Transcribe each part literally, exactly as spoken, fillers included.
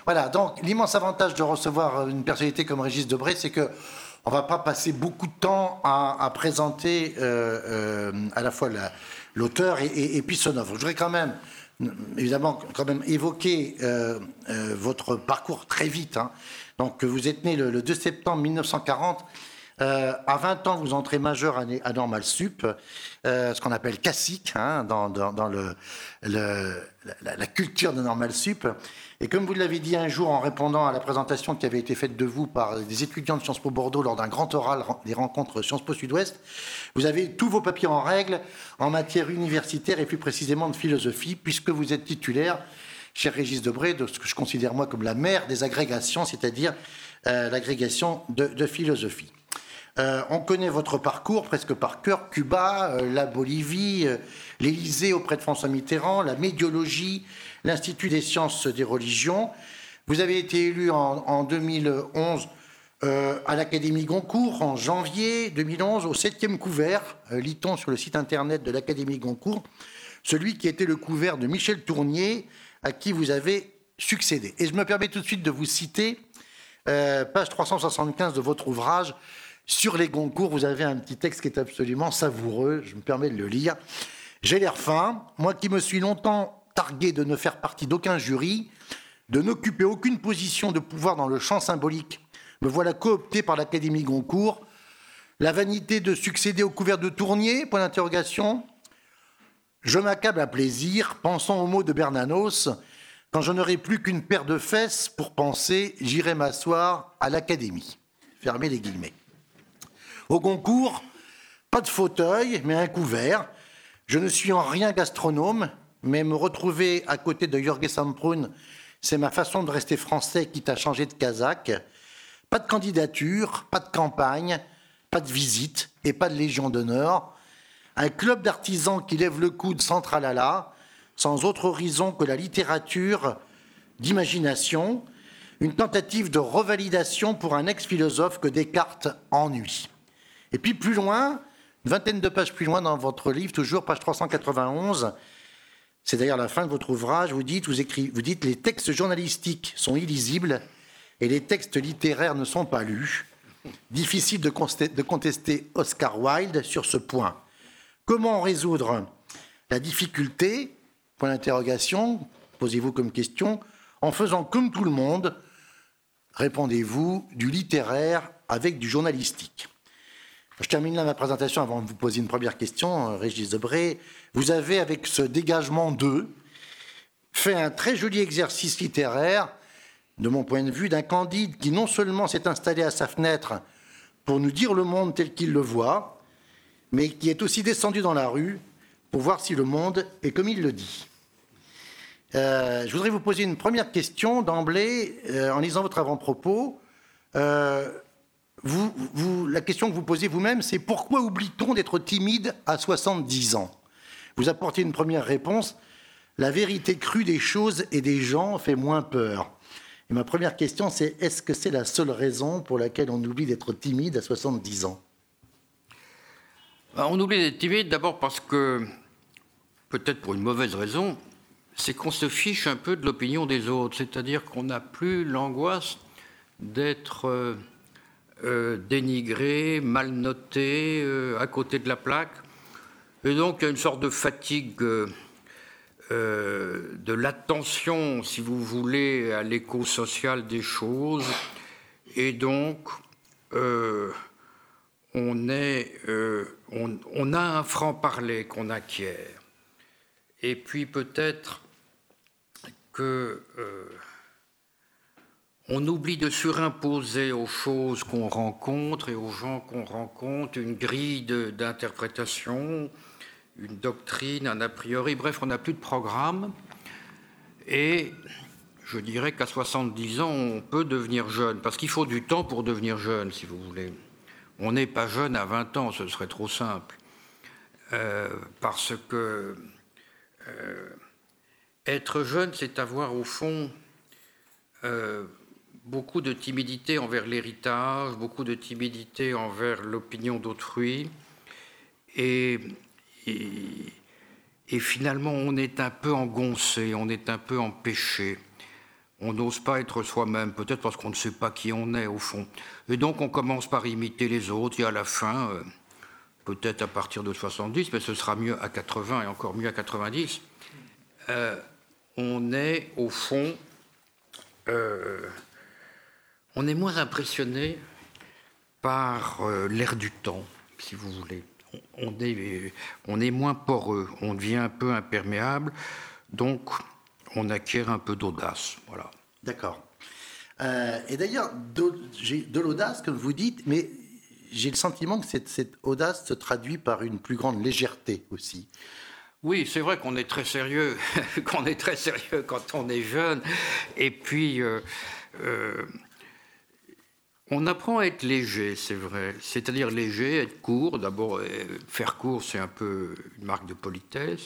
Voilà, donc l'immense avantage de recevoir une personnalité comme Régis Debray, c'est que on va pas passer beaucoup de temps à, à présenter euh, euh, à la fois la, l'auteur et, et, et puis son œuvre. Je voudrais quand même, évidemment, quand même évoquer euh, euh, votre parcours très vite. Hein. Donc, vous êtes né le, le deux septembre mille neuf cent quarante. Euh, à vingt ans, vous entrez majeur à, à Normal Sup, euh, ce qu'on appelle classique hein, dans, dans, dans le, le, la, la culture de Normal Sup. Et comme vous l'avez dit un jour en répondant à la présentation qui avait été faite de vous par des étudiants de Sciences Po Bordeaux lors d'un grand oral des rencontres Sciences Po Sud-Ouest, vous avez tous vos papiers en règle en matière universitaire et plus précisément de philosophie, puisque vous êtes titulaire, cher Régis Debray, de ce que je considère moi comme la mère des agrégations, c'est-à-dire euh, l'agrégation de, de philosophie. Euh, on connaît votre parcours presque par cœur, Cuba, euh, la Bolivie, euh, l'Élysée auprès de François Mitterrand, la médiologie, l'Institut des sciences des religions. Vous avez été élu en, en deux mille onze euh, à l'Académie Goncourt, en janvier deux mille onze, au septième couvert, euh, lit-on sur le site internet de l'Académie Goncourt, celui qui était le couvert de Michel Tournier, à qui vous avez succédé. Et je me permets tout de suite de vous citer, euh, page trois cent soixante-quinze de votre ouvrage, sur les Goncourt, vous avez un petit texte qui est absolument savoureux, je me permets de le lire. J'ai l'air fin, moi qui me suis longtemps targué de ne faire partie d'aucun jury, de n'occuper aucune position de pouvoir dans le champ symbolique, me voilà coopté par l'Académie Goncourt. La vanité de succéder au couvert de Tournier, point d'interrogation. Je m'accable à plaisir, pensant aux mots de Bernanos, quand je n'aurai plus qu'une paire de fesses pour penser, j'irai m'asseoir à l'Académie. Fermez les guillemets. Au Goncourt, pas de fauteuil, mais un couvert. Je ne suis en rien gastronome, mais me retrouver à côté de Jorge Samprun, c'est ma façon de rester français quitte à changer de casaque. Pas de candidature, pas de campagne, pas de visite et pas de légion d'honneur. Un club d'artisans qui lève le coude sans tralala, sans autre horizon que la littérature d'imagination. Une tentative de revalidation pour un ex-philosophe que Descartes ennuie. Et puis plus loin, une vingtaine de pages plus loin dans votre livre, toujours page trois cent quatre-vingt-onze, c'est d'ailleurs la fin de votre ouvrage, vous dites, vous écrivez, vous dites « Les textes journalistiques sont illisibles et les textes littéraires ne sont pas lus. Difficile de contester Oscar Wilde sur ce point. Comment résoudre la difficulté, point d'interrogation, posez-vous comme question, en faisant comme tout le monde, répondez-vous, du littéraire avec du journalistique ?» Je termine là ma présentation avant de vous poser une première question, Régis Debray. Vous avez, avec ce dégagement deux, fait un très joli exercice littéraire, de mon point de vue, d'un Candide qui non seulement s'est installé à sa fenêtre pour nous dire le monde tel qu'il le voit, mais qui est aussi descendu dans la rue pour voir si le monde est comme il le dit. Euh, je voudrais vous poser une première question d'emblée, euh, en lisant votre avant-propos. Euh, Vous, vous, la question que vous posez vous-même, c'est pourquoi oublie-t-on d'être timide à soixante-dix ans ? Vous apportez une première réponse, la vérité crue des choses et des gens fait moins peur. Et ma première question, c'est est-ce que c'est la seule raison pour laquelle on oublie d'être timide à soixante-dix ans ? On oublie d'être timide d'abord parce que, peut-être pour une mauvaise raison, c'est qu'on se fiche un peu de l'opinion des autres, c'est-à-dire qu'on n'a plus l'angoisse d'être... Euh, Euh, dénigré, mal noté, euh, à côté de la plaque. Et donc, il y a une sorte de fatigue euh, euh, de l'attention, si vous voulez, à l'écho social des choses. Et donc, euh, on, est, euh, on, on a un franc-parler qu'on acquiert. Et puis, peut-être que... Euh, On oublie de surimposer aux choses qu'on rencontre et aux gens qu'on rencontre une grille de, d'interprétation, une doctrine, un a priori. Bref, on n'a plus de programme. Et je dirais qu'à soixante-dix ans, on peut devenir jeune. Parce qu'il faut du temps pour devenir jeune, si vous voulez. On n'est pas jeune à vingt ans, ce serait trop simple. Euh, parce que euh, être jeune, c'est avoir au fond... Euh, beaucoup de timidité envers l'héritage, beaucoup de timidité envers l'opinion d'autrui. Et, et, et finalement, on est un peu engoncé, on est un peu empêché. on n'ose pas être soi-même, peut-être parce qu'on ne sait pas qui on est au fond. Et donc on commence par imiter les autres, et à la fin, euh, peut-être à partir de soixante-dix, mais ce sera mieux à quatre-vingts et encore mieux à quatre-vingt-dix, euh, on est au fond, euh, on est moins impressionné par euh, l'air du temps, si vous voulez. On, on, est, on est moins poreux, on devient un peu imperméable, donc on acquiert un peu d'audace. Voilà. D'accord. Euh, et d'ailleurs, de, j'ai de l'audace, comme vous dites, mais j'ai le sentiment que cette, cette audace se traduit par une plus grande légèreté aussi. Oui, c'est vrai qu'on est très sérieux, qu'on est très sérieux quand on est jeune, et puis euh, euh, on apprend à être léger, c'est vrai. C'est-à-dire léger, être court. D'abord, faire court, c'est un peu une marque de politesse.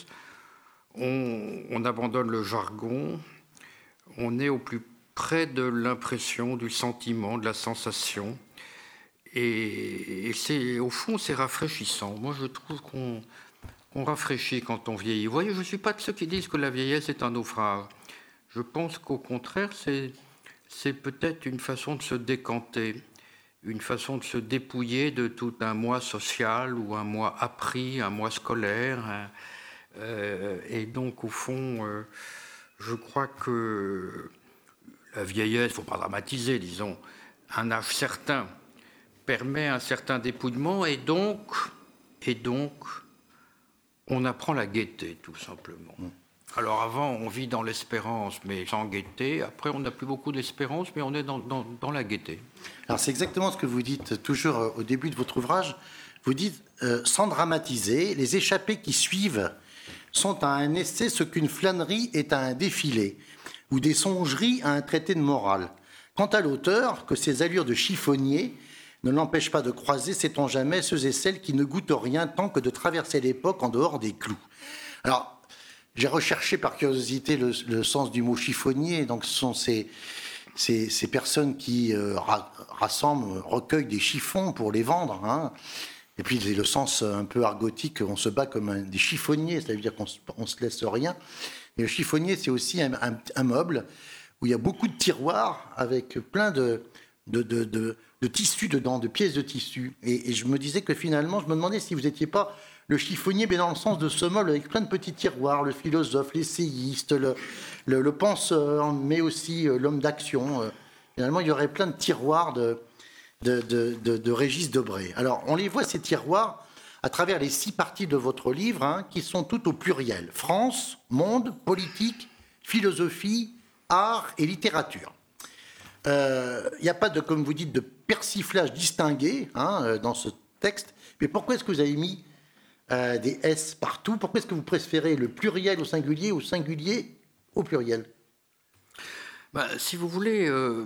On, on abandonne le jargon. On est au plus près de l'impression, du sentiment, de la sensation. Et, et c'est, au fond, c'est rafraîchissant. Moi, je trouve qu'on on rafraîchit quand on vieillit. Vous voyez, je ne suis pas de ceux qui disent que la vieillesse est un naufrage. Je pense qu'au contraire, c'est... c'est peut-être une façon de se décanter, une façon de se dépouiller de tout un moi social ou un moi appris, un moi scolaire. Hein. Euh, et donc, au fond, euh, je crois que la vieillesse, il ne faut pas dramatiser, disons, un âge certain permet un certain dépouillement et donc, et donc on apprend la gaieté, tout simplement. Mmh. Alors avant, on vit dans l'espérance, mais sans gaieté. Après, on n'a plus beaucoup d'espérance, mais on est dans, dans, dans la gaieté. Alors c'est exactement ce que vous dites toujours au début de votre ouvrage. Vous dites, euh, sans dramatiser, les échappées qui suivent sont à un essai ce qu'une flânerie est à un défilé, ou des songeries à un traité de morale. Quant à l'auteur, que ses allures de chiffonnier ne l'empêchent pas de croiser, sait-on jamais, ceux et celles qui ne goûtent rien tant que de traverser l'époque en dehors des clous. Alors, j'ai recherché par curiosité le, le sens du mot chiffonnier. Donc, ce sont ces, ces, ces personnes qui euh, ra, rassemblent, recueillent des chiffons pour les vendre. Hein. Et puis, le sens un peu argotique, on se bat comme un, des chiffonniers, c'est-à-dire qu'on ne se laisse rien. Et le chiffonnier, c'est aussi un, un, un meuble où il y a beaucoup de tiroirs avec plein de, de, de, de, de tissus dedans, de pièces de tissu. Et, et je me disais que finalement, je me demandais si vous n'étiez pas le chiffonnier, mais dans le sens de ce meuble avec plein de petits tiroirs, le philosophe, l'essayiste, le, le, le penseur, mais aussi l'homme d'action. Finalement, il y aurait plein de tiroirs de, de, de, de, de Régis Debray. Alors, on les voit, ces tiroirs, à travers les six parties de votre livre, hein, qui sont toutes au pluriel. France, monde, politique, philosophie, art et littérature. Il euh, n'y a pas de, comme vous dites, de persiflage distingué hein, dans ce texte. Mais pourquoi est-ce que vous avez mis euh, des S partout? Pourquoi est-ce que vous préférez le pluriel au singulier, au singulier au pluriel? Ben, si vous voulez, euh,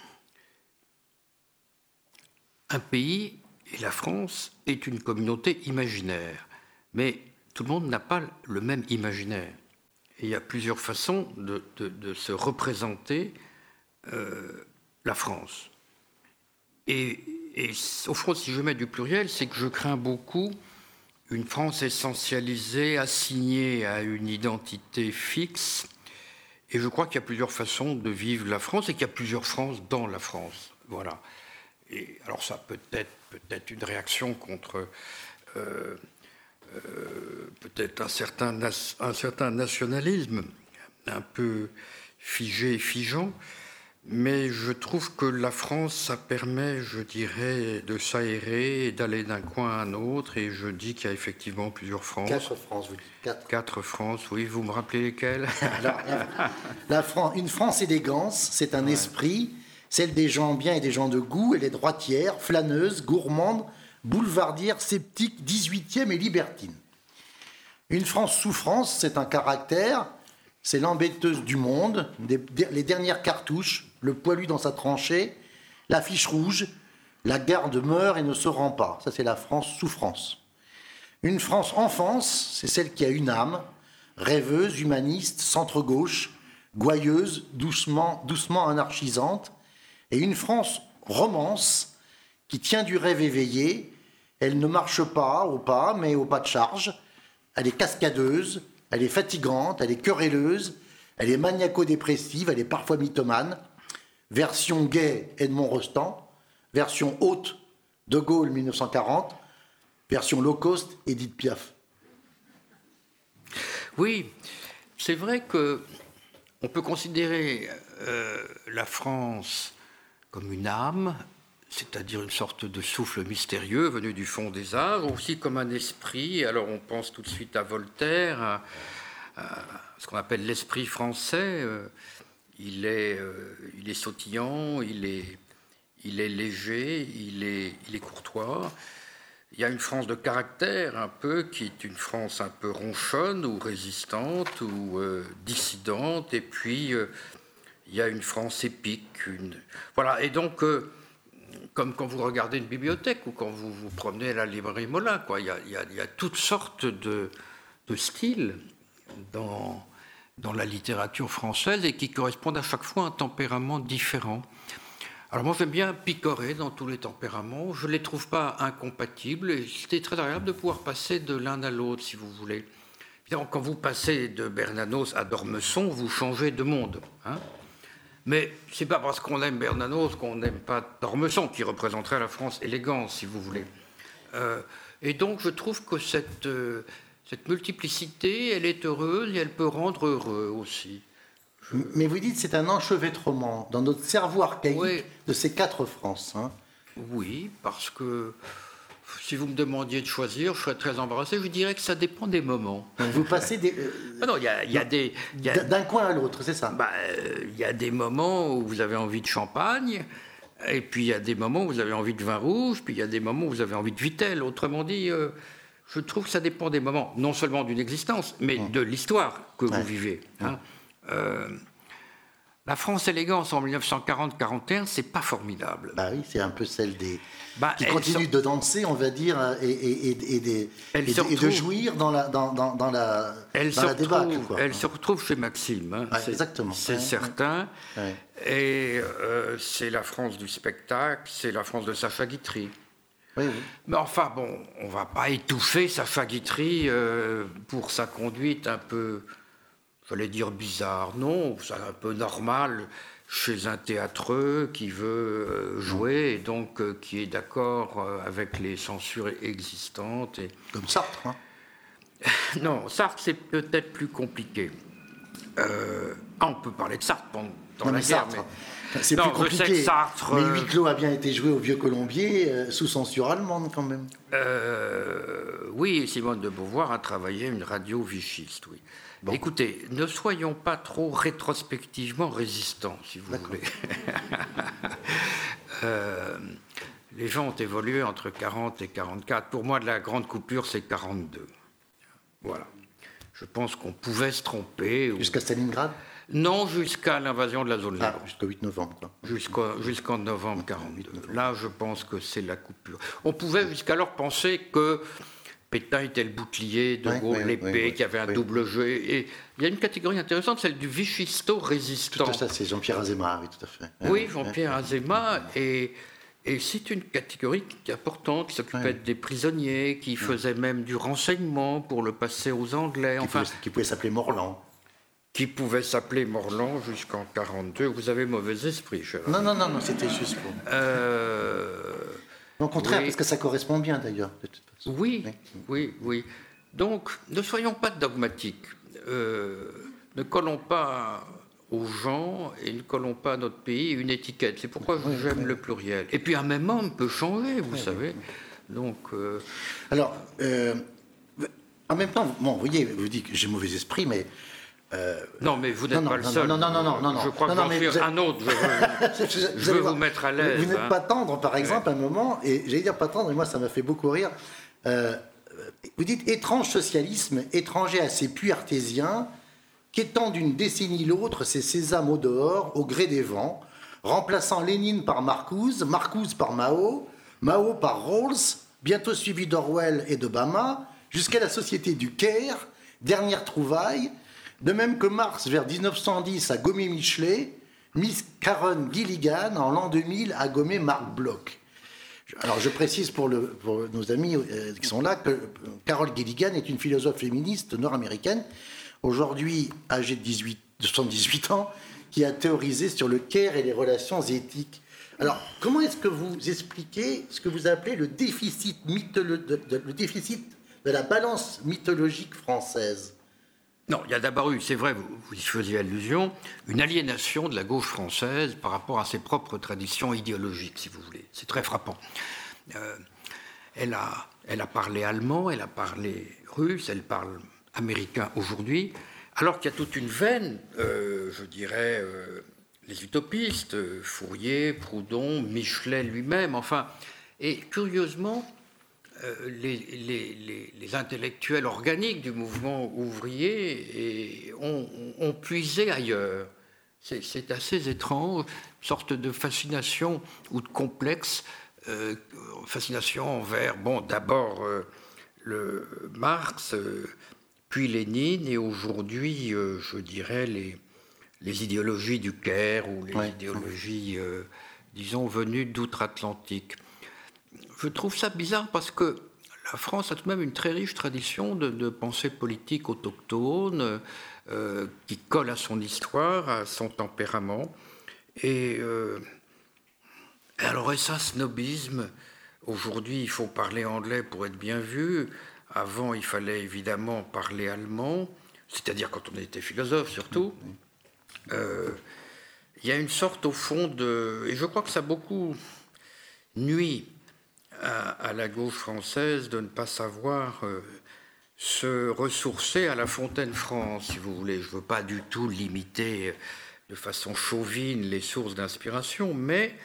un pays, et la France, est une communauté imaginaire. Mais tout le monde n'a pas le même imaginaire. Et il y a plusieurs façons de, de, de se représenter euh, la France. Et, et au fond, si je mets du pluriel, c'est que je crains beaucoup une France essentialisée, assignée à une identité fixe. Et je crois qu'il y a plusieurs façons de vivre la France et qu'il y a plusieurs Frances dans la France. Voilà. Et alors ça peut être peut-être une réaction contre euh, euh, peut-être un certain, un certain nationalisme un peu figé et figeant, mais je trouve que la France, ça permet, je dirais, de s'aérer et d'aller d'un coin à un autre, et je dis qu'il y a effectivement plusieurs France. Quatre France, vous dites. Quatre. Quatre France, oui, vous me rappelez lesquelles? Alors, la, la France, une France élégance, c'est un ouais. esprit, celle des gens bien et des gens de goût, elle est droitière, flâneuse, gourmande, boulevardière, sceptique, dix-huitième et libertine. Une France souffrance, c'est un caractère, c'est l'embêteuse du monde, des, des, les dernières cartouches, le poilu dans sa tranchée, l'affiche rouge, la garde meurt et ne se rend pas. Ça, c'est la France souffrance. Une France enfance, c'est celle qui a une âme, rêveuse, humaniste, centre-gauche, gouailleuse, doucement, doucement anarchisante. Et une France romance, qui tient du rêve éveillé. Elle ne marche pas au pas, mais au pas de charge. Elle est cascadeuse, elle est fatigante, elle est querelleuse, Elle est maniaco-dépressive, elle est parfois mythomane. Version gay, Edmond Rostand. Version haute, De Gaulle, mille neuf cent quarante. Version low cost, Édith Piaf. Oui, c'est vrai que on peut considérer euh, la France comme une âme, c'est-à-dire une sorte de souffle mystérieux venu du fond des arts, aussi comme un esprit. Alors on pense tout de suite à Voltaire, à, à ce qu'on appelle l'esprit français. Il est, euh, il est sautillant, il est, il est léger, il est, il est courtois. Il y a une France de caractère un peu, qui est une France un peu ronchonne ou résistante ou euh, dissidente, et puis euh, il y a une France épique. Une... Voilà, et donc, euh, comme quand vous regardez une bibliothèque ou quand vous vous promenez à la librairie Molin, quoi, il y a, il y a, il y a toutes sortes de, de styles dans, dans la littérature française et qui correspondent à chaque fois à un tempérament différent. Alors moi j'aime bien picorer dans tous les tempéraments, je ne les trouve pas incompatibles et c'était très agréable de pouvoir passer de l'un à l'autre si vous voulez. Évidemment, quand vous passez de Bernanos à d'Ormesson, vous changez de monde. Hein, mais ce n'est pas parce qu'on aime Bernanos qu'on n'aime pas d'Ormesson, qui représenterait la France élégante si vous voulez. Euh, et donc je trouve que cette, euh, cette multiplicité, elle est heureuse et elle peut rendre heureux aussi. Mais vous dites c'est un enchevêtrement dans notre cerveau archaïque oui. de ces quatre France. Hein. Oui, parce que si vous me demandiez de choisir, je serais très embarrassé. Je dirais que ça dépend des moments. Donc vous passez des... Euh, ah non, il y a, y a des... Y a, d'un coin à l'autre, c'est ça. Bah, il y a des moments où vous avez envie de champagne, et puis il y a des moments où vous avez envie de vin rouge, puis il y a des moments où vous avez envie de Vittel. Autrement dit, euh, je trouve que ça dépend des moments, non seulement d'une existence, mais mmh. de l'histoire que ouais. vous vivez. Hein. Mmh. Euh, la France élégance en dix-neuf cent quarante quarante et un, c'est pas formidable. Bah oui, c'est un peu celle des bah, qui continuent sort... de danser, on va dire, et, et, et, et, des, et, de, retrouve... et de jouir dans la dans, dans, dans la elle dans se la débâcle. Quoi. Elle se retrouve chez Maxime. Hein. Ouais, c'est, exactement. C'est ouais, certain. Ouais. Et euh, c'est la France du spectacle, c'est la France de Sacha Guitry. Oui, oui. Mais enfin bon, on va pas étouffer Sacha Guitry euh, pour sa conduite un peu. J'allais dire bizarre, non, c'est un peu normal chez un théâtreux qui veut jouer et donc euh, qui est d'accord avec les censures existantes. Et... Comme Sartre, hein. Non, Sartre, c'est peut-être plus compliqué. Euh... Ah, on peut parler de Sartre pendant dans non, la mais guerre, Sartre, mais... c'est non, plus compliqué. Je sais que Sartre, mais euh... Huis clos a bien été joué au Vieux-Colombier euh, sous censure allemande, quand même. Euh... Oui, Simone de Beauvoir a travaillé une radio vichiste, oui. Bon. Écoutez, ne soyons pas trop rétrospectivement résistants, si vous D'accord. voulez. euh, les gens ont évolué entre quarante et quarante-quatre. Pour moi, de la grande coupure, c'est quarante-deux. Voilà. Je pense qu'on pouvait se tromper. Jusqu'à ou... Stalingrad ? Non, jusqu'à l'invasion de la zone libre. Ah, jusqu'au huit novembre, quoi. Jusqu'au, jusqu'en novembre quarante-deux. Là, je pense que c'est la coupure. On pouvait jusqu'alors penser que Pétain était le bouclier, De Gaulle, oui, oui, l'épée, oui, oui, qu'il y avait un oui. double jeu. Et il y a une catégorie intéressante, celle du vichisto-résistant. Tout à fait, c'est Jean-Pierre Azéma, oui, tout à fait. Oui, Jean-Pierre oui. Azéma, et, et c'est une catégorie qui est importante, qui s'occupait oui. des prisonniers, qui oui. faisait même du renseignement pour le passer aux Anglais. Qui, enfin, pouvait, qui pouvait s'appeler Morland. Qui pouvait s'appeler Morland jusqu'en quarante-deux. Vous avez mauvais esprit, cher. Non, non, non, non, c'était juste pour... Euh... Au contraire, oui. parce que ça correspond bien, d'ailleurs, de toute façon. Oui, oui, oui. Donc, ne soyons pas dogmatiques. Euh, ne collons pas aux gens et ne collons pas à notre pays une étiquette. C'est pourquoi oui, j'aime oui. le pluriel. Et puis, un même homme peut changer, vous oui, savez. Oui. Donc... Euh... Alors, euh, en même temps, bon, vous voyez, vous dites que j'ai mauvais esprit, mais... Euh, non, mais vous n'êtes non, pas non, le seul. Non, non, non, non, non, non. Je crois non, que non, j'en suis êtes... un autre. Je veux, je veux vous mettre à l'aise. Vous n'êtes hein. pas tendre, par exemple, ouais. un moment, et j'allais dire pas tendre, et moi ça m'a fait beaucoup rire. Euh, vous dites étrange socialisme, étranger à ses puits artésiens, qu'étant d'une décennie l'autre, ses sésames au dehors, au gré des vents, remplaçant Lénine par Marcuse, Marcuse par Mao, Mao par Rawls, bientôt suivi d'Orwell et d'Obama, jusqu'à la société du Caire, dernière trouvaille. De même que Marx, vers dix-neuf cent dix, a gommé Michelet, Miss Karen Gilligan, en l'an deux mille, a gommé Marc Bloch. Alors, je précise pour, le, pour nos amis euh, qui sont là que Carol Gilligan est une philosophe féministe nord-américaine, aujourd'hui âgée de dix-huit de soixante-dix-huit ans, qui a théorisé sur le Caire et les relations éthiques. Alors, comment est-ce que vous expliquez ce que vous appelez le déficit, mytholo- de, de, le déficit de la balance mythologique française ? Non, il y a d'abord eu, c'est vrai, vous, vous y faisiez allusion, une aliénation de la gauche française par rapport à ses propres traditions idéologiques, si vous voulez. C'est très frappant. Euh, elle, a, elle a parlé allemand, elle a parlé russe, elle parle américain aujourd'hui, alors qu'il y a toute une veine, euh, je dirais, euh, les utopistes, euh, Fourier, Proudhon, Michelet lui-même, enfin, et curieusement, euh, les, les, les, les intellectuels organiques du mouvement ouvrier et ont, ont puisé ailleurs. C'est, c'est assez étrange, une sorte de fascination ou de complexe, euh, fascination envers, bon, d'abord euh, le Marx, euh, puis Lénine, et aujourd'hui, euh, je dirais, les, les idéologies du Caire ou les ouais. idéologies, euh, disons, venues d'outre-Atlantique. Je trouve ça bizarre parce que la France a tout de même une très riche tradition de, de pensée politique autochtone euh, qui colle à son histoire, à son tempérament. Et euh, alors, est-ce un snobisme ? Aujourd'hui, il faut parler anglais pour être bien vu. Avant, il fallait évidemment parler allemand, c'est-à-dire quand on était philosophe surtout. Euh, il y a une sorte, au fond, de... Et je crois que ça a beaucoup nuit à, à la gauche française de ne pas savoir euh, se ressourcer à la Fontaine France, si vous voulez. Je ne veux pas du tout limiter de façon chauvine les sources d'inspiration, mais...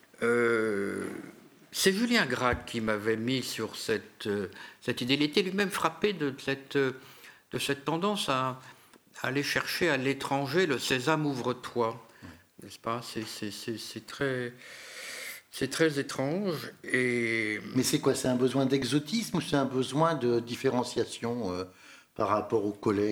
Euh, C'est Julien Gracq qui m'avait mis sur cette, cette idée. Il était lui-même frappé de cette, de cette tendance à, à aller chercher à l'étranger le sésame ouvre-toi, n'est-ce pas ? C'est, c'est, c'est, c'est, très, c'est très étrange. Et... Mais c'est quoi ? C'est un besoin d'exotisme ou c'est un besoin de différenciation euh, par rapport aux collègues ?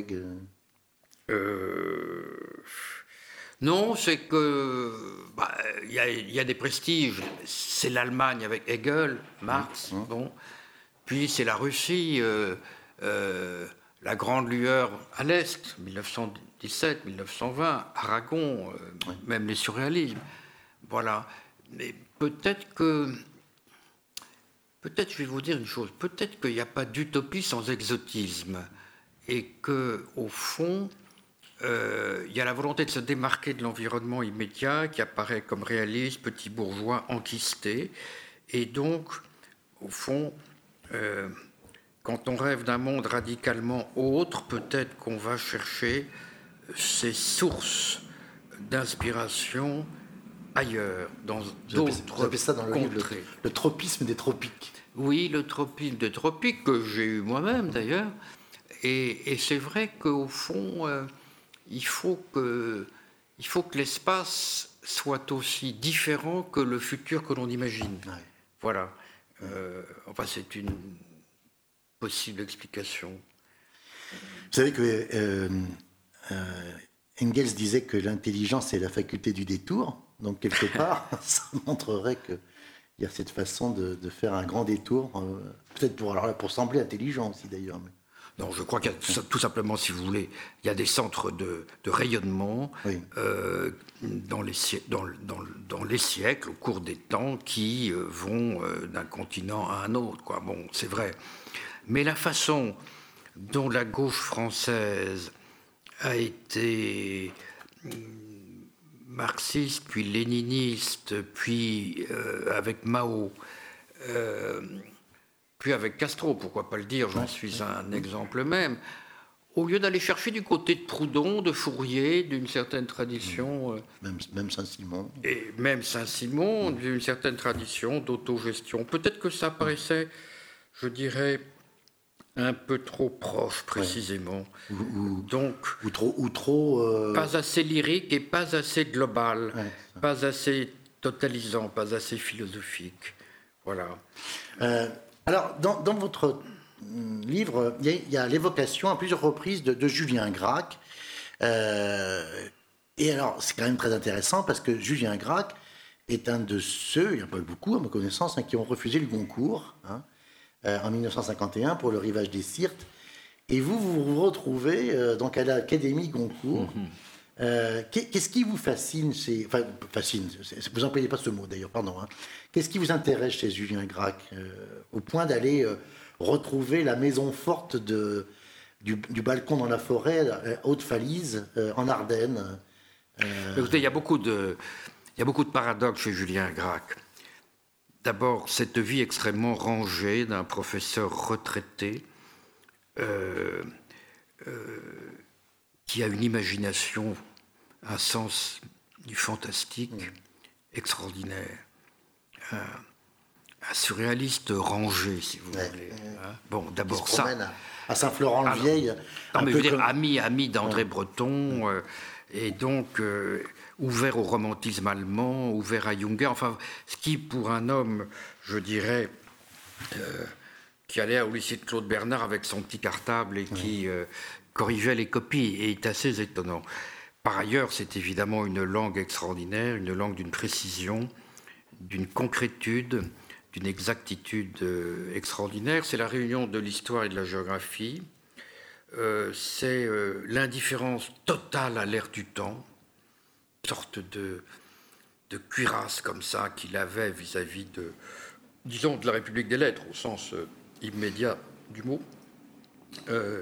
euh... Non, c'est que bah, y a, y a des prestiges. C'est l'Allemagne avec Hegel, Marx, mmh. bon. Puis c'est la Russie, euh, euh, la grande lueur à l'Est, dix-neuf cent dix-sept, dix-neuf cent vingt, Aragon, euh, oui. même les surréalismes. Voilà. Mais peut-être que... Peut-être, je vais vous dire une chose, peut-être qu'il n'y a pas d'utopie sans exotisme. Et qu'au fond... Il euh, y a la volonté de se démarquer de l'environnement immédiat qui apparaît comme réaliste, petit bourgeois, enquisté. Et donc, au fond, euh, quand on rêve d'un monde radicalement autre, peut-être qu'on va chercher ces sources d'inspiration ailleurs, dans d'autres Vous appelez ça dans le contrées. livre le, le tropisme des tropiques. Oui, le tropisme des tropiques, que j'ai eu moi-même d'ailleurs. Et, et c'est vrai qu'au fond... Euh, Il faut, que, il faut que l'espace soit aussi différent que le futur que l'on imagine. Ouais. Voilà. Euh, enfin, c'est une possible explication. Vous savez que euh, euh, Engels disait que l'intelligence est la faculté du détour. Donc, quelque part, ça montrerait qu'il y a cette façon de, de faire un grand détour. Euh, peut-être pour, alors là, pour sembler intelligent aussi, d'ailleurs. Mais... Non, je crois qu'il y a tout simplement, si vous voulez, il y a des centres de, de rayonnement oui. euh, dans, les, dans, dans, dans les siècles, au cours des temps, qui euh, vont euh, d'un continent à un autre, quoi. Bon, c'est vrai. Mais la façon dont la gauche française a été marxiste, puis léniniste, puis euh, avec Mao... Euh, puis avec Castro, pourquoi pas le dire, j'en suis un exemple même, au lieu d'aller chercher du côté de Proudhon, de Fourier, d'une certaine tradition... Euh, même, même Saint-Simon. Et même Saint-Simon, mmh. d'une certaine tradition d'autogestion. Peut-être que ça paraissait, je dirais, un peu trop proche, précisément. Ouais. Ou, ou, Donc, ou trop... Ou trop euh... pas assez lyrique et pas assez global, ouais, pas assez totalisant, pas assez philosophique. Voilà. Euh... Alors, dans, dans votre livre, il y, y a l'évocation à plusieurs reprises de, de Julien Gracq. Euh, et alors, c'est quand même très intéressant parce que Julien Gracq est un de ceux, il n'y en a pas beaucoup à ma connaissance, hein, qui ont refusé le Goncourt hein, euh, en dix-neuf cent cinquante et un pour le Rivage des Sirtes. Et vous, vous vous retrouvez euh, donc à l'Académie Goncourt. Mm-hmm. Euh, Qu'est-ce qui vous fascine chez... Enfin, fascine, vous n'employez pas ce mot d'ailleurs, pardon. Hein. Qu'est-ce qui vous intéresse chez Julien Gracq, euh, au point d'aller euh, retrouver la maison forte de, du, du balcon dans la forêt, euh, Haute-Falise, euh, en Ardennes euh... Écoutez, il y a beaucoup de, il y a beaucoup de paradoxes chez Julien Gracq. D'abord, cette vie extrêmement rangée d'un professeur retraité euh, euh, qui a une imagination, un sens du fantastique mmh. extraordinaire. Un, un surréaliste rangé, si vous ouais. voulez. Hein bon, d'abord ça. À, à Saint-Florent-le-Vieil. Non, mais je veux dire, comme... ami, ami d'André ouais. Breton, euh, et donc euh, ouvert au romantisme allemand, ouvert à Junger. Enfin, ce qui, pour un homme, je dirais, euh, qui allait au lycée de Claude Bernard avec son petit cartable et qui euh, corrigeait les copies, est assez étonnant. Par ailleurs, c'est évidemment une langue extraordinaire, une langue d'une précision, d'une concrétude, d'une exactitude euh, extraordinaire. C'est la réunion de l'histoire et de la géographie. Euh, c'est euh, l'indifférence totale à l'air du temps, une sorte de, de cuirasse comme ça qu'il avait vis-à-vis de, disons, de la République des lettres, au sens euh, immédiat du mot. Euh,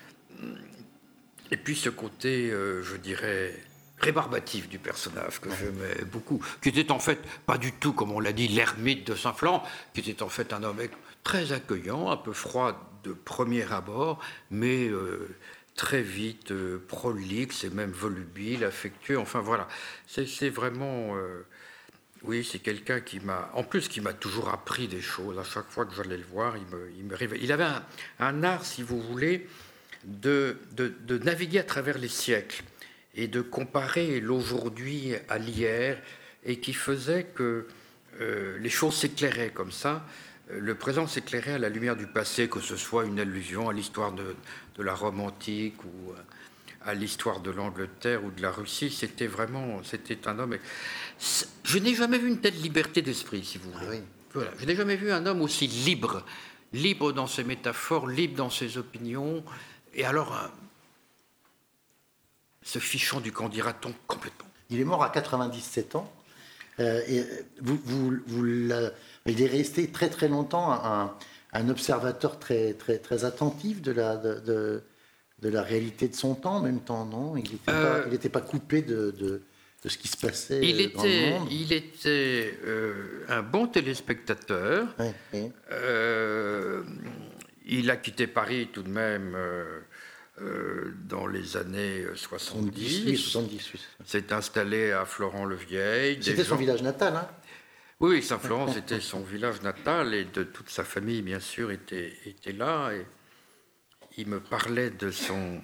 et puis ce côté, euh, je dirais, rébarbatif du personnage que j'aimais beaucoup, qui était en fait pas du tout, comme on l'a dit, l'ermite de Saint-Florent, qui était en fait un homme très accueillant, un peu froid de premier abord, mais euh, très vite euh, prolixe et même volubile, affectueux. Enfin voilà, c'est, c'est vraiment, euh, oui, c'est quelqu'un qui m'a, en plus qui m'a toujours appris des choses. À chaque fois que j'allais le voir, il me, il me réveillait. Il avait un, un art, si vous voulez, de, de, de naviguer à travers les siècles et de comparer l'aujourd'hui à l'hier, et qui faisait que euh, les choses s'éclairaient comme ça. Le présent s'éclairait à la lumière du passé, que ce soit une allusion à l'histoire de, de la Rome antique ou à l'histoire de l'Angleterre ou de la Russie. C'était vraiment, c'était un homme... Je n'ai jamais vu une telle liberté d'esprit, si vous voulez. Ah oui. Voilà. Je n'ai jamais vu un homme aussi libre, libre dans ses métaphores, libre dans ses opinions, et alors... se fichant du qu'en dira-t-on complètement. Il est mort à quatre-vingt-dix-sept ans. Euh, et vous, vous, vous il est resté très très longtemps un, un observateur très, très, très attentif de la, de, de, de la réalité de son temps en même temps, non? Il n'était euh, pas, pas coupé de, de, de ce qui se passait il dans était, le monde. Il était euh, un bon téléspectateur. Oui, oui. Euh, il a quitté Paris tout de même... Euh, Euh, dans les années soixante-dix, oui, soixante-dix oui. S'est installé à Florent-le-Vieil. C'était son gens... village natal, hein? Oui, Saint-Florent, c'était son village natal, et de toute sa famille, bien sûr, était, était là. Et il me parlait de son,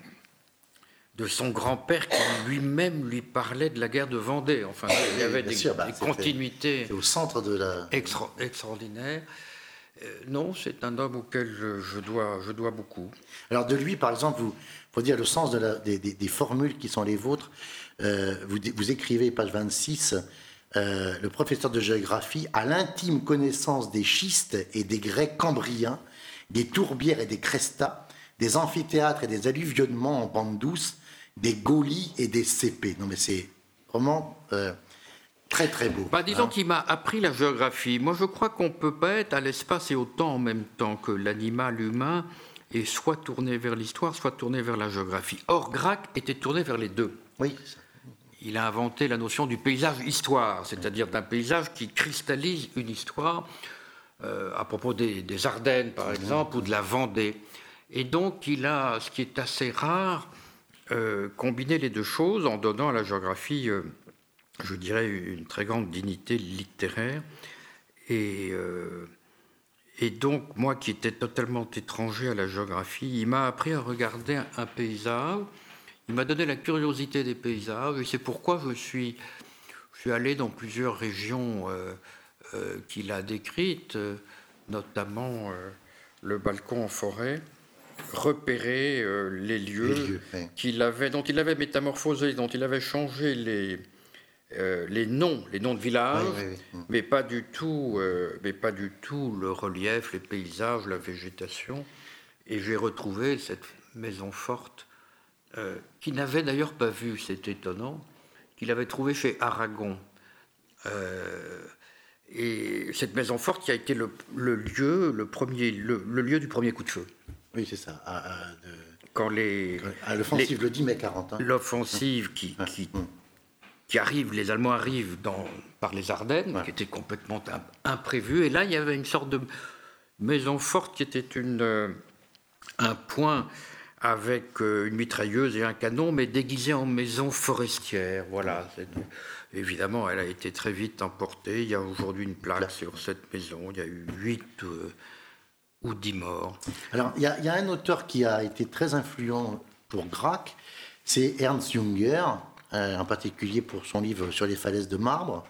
de son grand-père qui lui-même lui parlait de la guerre de Vendée. Enfin, il y avait des, sûr, bah, des continuités au centre de la... extra, extraordinaires. Euh, non, c'est un homme auquel je, je, dois, je dois beaucoup. Alors de lui, par exemple, il faut dire le sens de la, des, des, des formules qui sont les vôtres. Euh, vous, vous écrivez, page vingt-six, euh, le professeur de géographie a l'intime connaissance des schistes et des grès cambriens, des tourbières et des crestas, des amphithéâtres et des alluvionnements en pente douce, des gaulies et des cépées. Non mais c'est vraiment... Euh, très très beau. Bah, disons hein. qu'il m'a appris la géographie. Moi, je crois qu'on ne peut pas être à l'espace et au temps en même temps, que l'animal humain est soit tourné vers l'histoire, soit tourné vers la géographie. Or, Gracq était tourné vers les deux. Oui. Il a inventé la notion du paysage-histoire, c'est-à-dire d'un paysage qui cristallise une histoire, euh, à propos des, des Ardennes, par exemple, ou de la Vendée. Et donc, il a, ce qui est assez rare, euh, combiné les deux choses en donnant à la géographie... Euh, je dirais, une très grande dignité littéraire. Et, euh, et donc, moi qui étais totalement étranger à la géographie, il m'a appris à regarder un, un paysage, il m'a donné la curiosité des paysages, et c'est pourquoi je suis, je suis allé dans plusieurs régions euh, euh, qu'il a décrites, euh, notamment euh, le balcon en forêt, repérer euh, les lieux, les lieux oui. qu'il avait, dont il avait métamorphosé, dont il avait changé les... Euh, les noms, les noms de villages, oui, oui, oui. mais pas du tout, euh, mais pas du tout le relief, les paysages, la végétation. Et j'ai retrouvé cette maison forte euh, qui n'avait d'ailleurs pas vu, c'est étonnant, qu'il avait trouvé chez Aragon. Euh, et cette maison forte qui a été le, le lieu, le, premier, le, le lieu du premier coup de feu. Oui, c'est ça. À, à, de... Quand les, à l'offensive les, le dix mai quarante. Hein. L'offensive qui, ouais. qui, ouais. qui arrive, les Allemands arrivent dans, par les Ardennes, ouais. qui était complètement imprévue. Et là, il y avait une sorte de maison forte qui était une, euh, un point avec euh, une mitrailleuse et un canon, mais déguisée en maison forestière. Voilà. C'est, évidemment, elle a été très vite emportée. Il y a aujourd'hui une plaque là. Sur cette maison. Il y a eu huit euh, ou dix morts. Alors, il y, y a un auteur qui a été très influent pour Gracq, c'est Ernst Junger, euh, en particulier pour son livre Sur les falaises de marbre.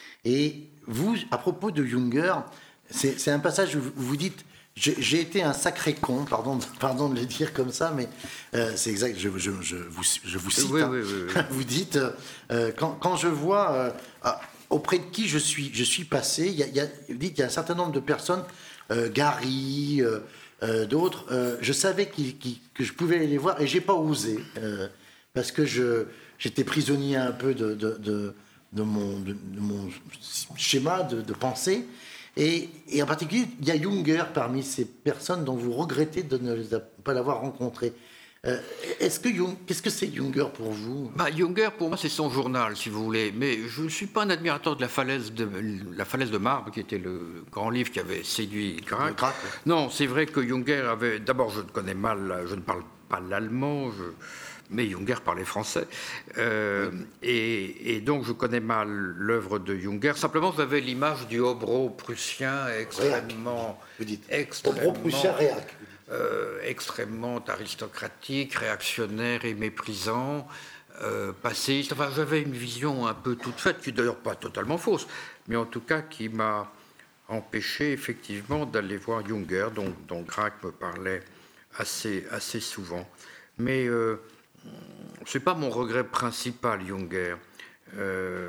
Et vous, à propos de Junger, c'est, c'est un passage où vous, vous dites j'ai, j'ai été un sacré con, pardon, pardon de le dire comme ça, mais euh, c'est exact, je, je, je, vous, je vous cite. Oui, hein. oui, oui, oui. Vous dites euh, quand, quand je vois euh, auprès de qui je suis, je suis passé, il y a, il y a, vous dites il y a un certain nombre de personnes, euh, Gary, euh, euh, d'autres, euh, je savais qui, qui, que je pouvais aller les voir et j'ai pas osé euh, parce que je, j'étais prisonnier un peu de, de, de, de, mon, de, de mon schéma de, de pensée. Et, et en particulier, il y a Junger parmi ces personnes dont vous regrettez de ne pas l'avoir rencontré. Euh, est-ce que Jung, qu'est-ce que c'est Junger pour vous ? Bah, Junger, pour moi, c'est son journal, si vous voulez. Mais je ne suis pas un admirateur de la falaise de, la falaise de marbre, qui était le grand livre qui avait séduit Gracq. Gracq, ouais. Non, c'est vrai que Junger avait... D'abord, je ne connais mal, je ne parle pas l'allemand, je... mais Junger parlait français. Euh, oui. et, et donc, je connais mal l'œuvre de Junger. Simplement, vous avez l'image du hobro prussien extrêmement... Vous dites extrêmement hobro prussien réac. Euh, extrêmement aristocratique, réactionnaire et méprisant, euh, passéiste. Enfin, j'avais une vision un peu toute faite, qui n'est d'ailleurs pas totalement fausse, mais en tout cas qui m'a empêché effectivement d'aller voir Junger, dont, dont Gracq me parlait assez, assez souvent. Mais euh, ce n'est pas mon regret principal, Junger. Euh,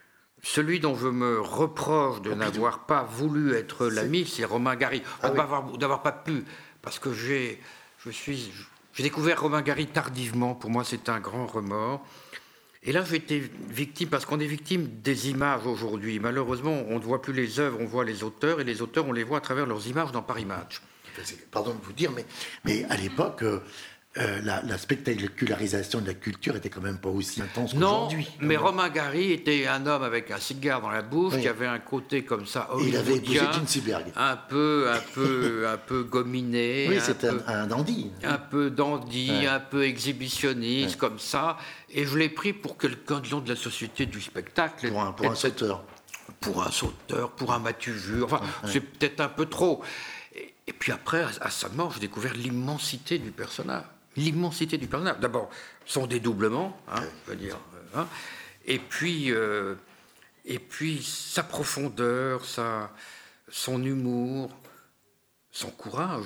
Celui dont je me reproche de Pompidou. N'avoir pas voulu être l'ami, c'est, c'est Romain Gary. Ah, oui. D'avoir, d'avoir pas pu, parce que j'ai, je suis, j'ai découvert Romain Gary tardivement. Pour moi, c'est un grand remords. Et là, j'ai été victime, parce qu'on est victime des images aujourd'hui. Malheureusement, on ne voit plus les œuvres, on voit les auteurs, et les auteurs, on les voit à travers leurs images dans Paris Match. Pardon de vous dire, mais, mais à l'époque... Euh... Euh, la, la spectacularisation de la culture était quand même pas aussi intense qu'aujourd'hui. Non, mais Romain Gary était un homme avec un cigare dans la bouche, oui. qui avait un côté comme ça hollywoodien, il avait épousé Ginsberg. un peu, un peu, un peu gominé. Oui, c'était un, un dandy. Un peu dandy, ouais. un peu exhibitionniste, ouais. comme ça. Et je l'ai pris pour quelqu'un de la société du spectacle. Pour un, pour un sauteur. Pour un sauteur, pour un matu-vu. Enfin, ouais. c'est peut-être un peu trop. Et, et puis après, à sa mort, j'ai découvert l'immensité du personnage. L'immensité du personnage. D'abord, son dédoublement, hein, je veux dire, hein, et puis, euh, et puis sa profondeur, sa, son humour, son courage.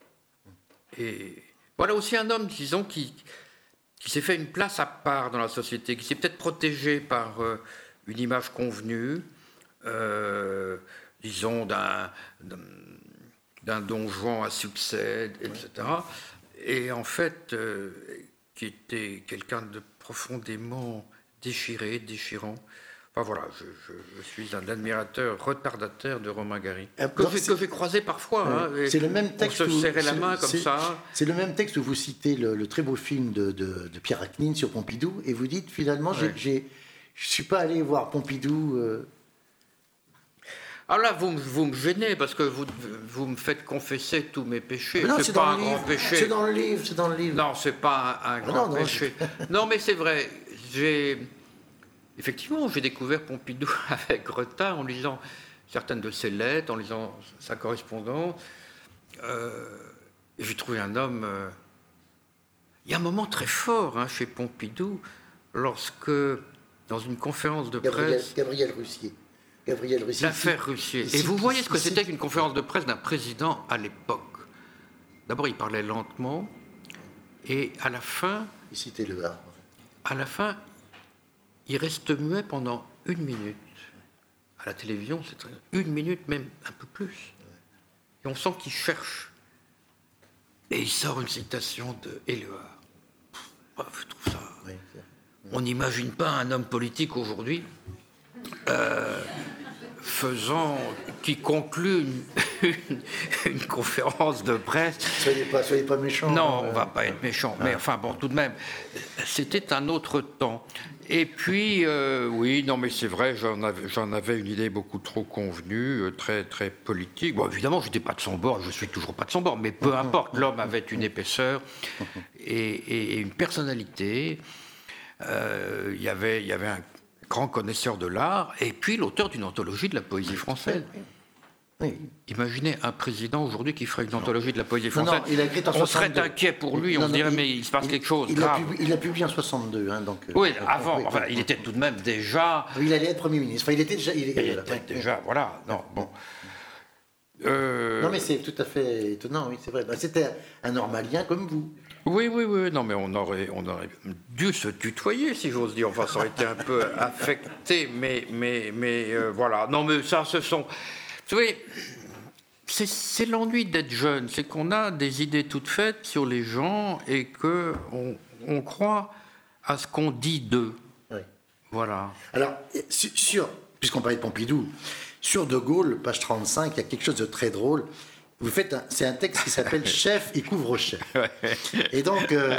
Et voilà aussi un homme, disons, qui, qui s'est fait une place à part dans la société, qui s'est peut-être protégé par euh, une image convenue, euh, disons, d'un, d'un, d'un Don Juan à succès, et cetera. Et en fait, euh, qui était quelqu'un de profondément déchiré, déchirant. Enfin voilà, je, je, je suis un admirateur retardataire de Romain Gary, euh, que, j'ai, que j'ai croisé parfois. Ouais. Hein, c'est le même texte on se où, serrait la main comme c'est, ça. C'est le même texte où vous citez le, le très beau film de, de, de Pierre Achnine sur Pompidou, et vous dites finalement, ouais. j'ai, j'ai, je ne suis pas allé voir Pompidou... Euh... Alors là, vous, vous me gênez parce que vous, vous me faites confesser tous mes péchés. Non, c'est, c'est pas dans un le grand livre. péché. C'est dans le livre, c'est dans le livre. Non, c'est pas un, un grand non, non, péché. Je... Non, mais c'est vrai. J'ai effectivement, j'ai découvert Pompidou avec retard en lisant certaines de ses lettres, en lisant sa correspondance. Euh, et j'ai trouvé un homme. Euh... Il y a un moment très fort hein, chez Pompidou, lorsque dans une conférence de Gabriel, presse, Gabriel Russier. Gabriel Russier. L'affaire Russier. Et vous voyez ce que c'était qu'une conférence de presse d'un président à l'époque. D'abord, il parlait lentement, et à la fin... Il citait le Havre. À la fin, il reste muet pendant une minute. À la télévision, c'est très... Une minute, même un peu plus. Et on sent qu'il cherche. Et il sort une citation de Éluard. bah, je trouve ça... Oui, on n'imagine pas un homme politique aujourd'hui euh, faisant, qui conclut une, une, une conférence de presse. Soyez pas, soyez pas méchants. Non, euh, on ne va pas être méchant. Mais enfin, bon, tout de même, c'était un autre temps. Et puis, euh, oui, non, mais c'est vrai, j'en avais, j'en avais une idée beaucoup trop convenue, euh, très, très politique. Bon, évidemment, je n'étais pas de son bord, je suis toujours pas de son bord, mais peu importe, l'homme avait une épaisseur et, et, et une personnalité. Euh, il y avait, il y avait un grand connaisseur de l'art, et puis l'auteur d'une anthologie de la poésie française. Oui. Imaginez un président aujourd'hui qui ferait une anthologie de la poésie française. Non, non, il a écrit en on soixante-deux. Serait inquiet pour lui, non, on se dirait, il, mais il se passe il, quelque chose. Il, grave. A publié, il a publié en soixante-deux. Hein, donc, oui, euh, avant, oui, enfin, oui, il était tout de même déjà... Il allait être Premier ministre. Enfin, il était déjà... Il, il voilà, était ouais, déjà, voilà. Non, bon. Euh... non, mais c'est tout à fait étonnant, oui, c'est vrai. C'était un normalien comme vous. Oui, oui, oui, non, mais on aurait, on aurait dû se tutoyer, si j'ose dire. Enfin, ça aurait été un peu affecté, mais, mais, mais euh, voilà. Non, mais ça, ce sont... Vous voyez... C'est, c'est l'ennui d'être jeune, c'est qu'on a des idées toutes faites sur les gens et qu'on on croit à ce qu'on dit d'eux. Oui. Voilà. Alors, sur, puisqu'on parlait de Pompidou, sur De Gaulle, page trente-cinq, il y a quelque chose de très drôle. Vous faites un, c'est un texte qui s'appelle Chef et couvre-chef. Et donc, euh,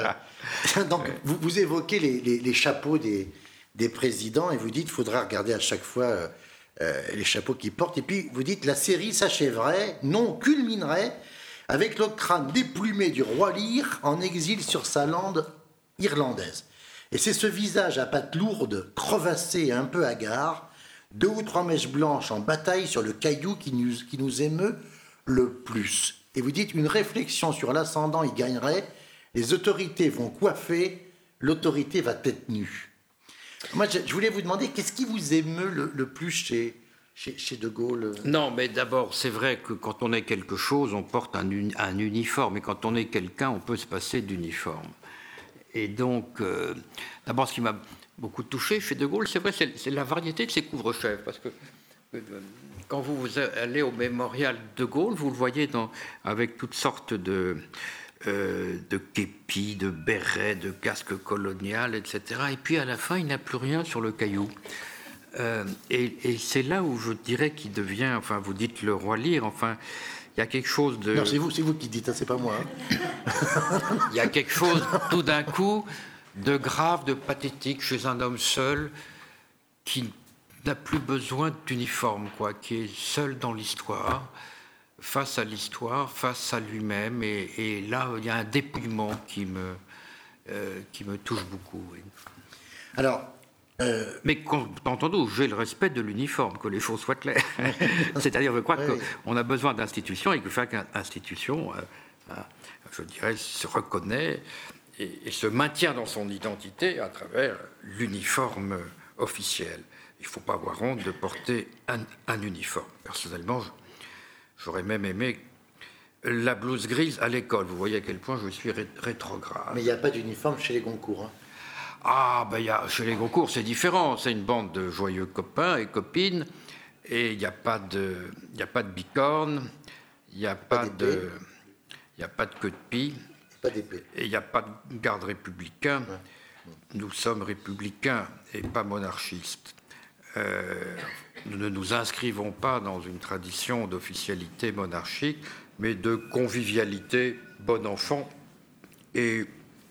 euh, donc vous, vous évoquez les, les, les chapeaux des, des présidents et vous dites qu'il faudra regarder à chaque fois... Euh, Euh, les chapeaux qu'ils portent, et puis vous dites la série s'achèverait, non, culminerait avec le crâne déplumé du roi Lear en exil sur sa lande irlandaise. Et c'est ce visage à pattes lourdes, crevassé et un peu hagard, deux ou trois mèches blanches en bataille sur le caillou qui nous, qui nous émeut le plus. Et vous dites une réflexion sur l'ascendant y gagnerait, les autorités vont coiffer, l'autorité va tête nue. Moi, je voulais vous demander, qu'est-ce qui vous émeut le, le plus chez, chez, chez De Gaulle ? Non, mais d'abord, c'est vrai que quand on est quelque chose, on porte un, un uniforme. Et quand on est quelqu'un, on peut se passer d'uniforme. Et donc, euh, d'abord, ce qui m'a beaucoup touché chez De Gaulle, c'est vrai, c'est, c'est la variété de ses couvre-chefs. Parce que euh, quand vous, vous allez au mémorial De Gaulle, vous le voyez dans, avec toutes sortes de... Euh, de képis, de bérets, de casques coloniales, et cetera. Et puis à la fin, il n'a plus rien sur le caillou. Euh, et, et c'est là où je dirais qu'il devient, enfin, vous dites le roi Lear, enfin, il y a quelque chose de... Non, c'est vous, c'est vous qui dites, hein, c'est pas moi. Hein. Il y a quelque chose, tout d'un coup, de grave, de pathétique chez un homme seul qui n'a plus besoin d'uniforme, quoi, qui est seul dans l'histoire, face à l'histoire, face à lui-même, et, et là, il y a un dépouillement qui me, euh, qui me touche beaucoup. Oui. Alors, euh... mais entendu, j'ai le respect de l'uniforme, que les choses soient claires. C'est-à-dire, je crois oui. qu'on a besoin d'institutions et que chaque institution, euh, je dirais, se reconnaît et, et se maintient dans son identité à travers l'uniforme officiel. Il ne faut pas avoir honte de porter un, un uniforme. Personnellement, je, J'aurais même aimé la blouse grise à l'école. Vous voyez à quel point je suis ré- rétrograde. Mais il n'y a pas d'uniforme chez les Goncourt. Hein. Ah, ben y a, chez les Goncourt, c'est différent. C'est une bande de joyeux copains et copines. Et il n'y a pas de, y a pas de bicorne. Il n'y a pas, pas de, il y a pas de queue de pie. Pas d'épée. Et il n'y a pas de garde républicain. Ouais. Nous sommes républicains et pas monarchistes. Euh, nous ne nous inscrivons pas dans une tradition d'officialité monarchique, mais de convivialité bon enfant et,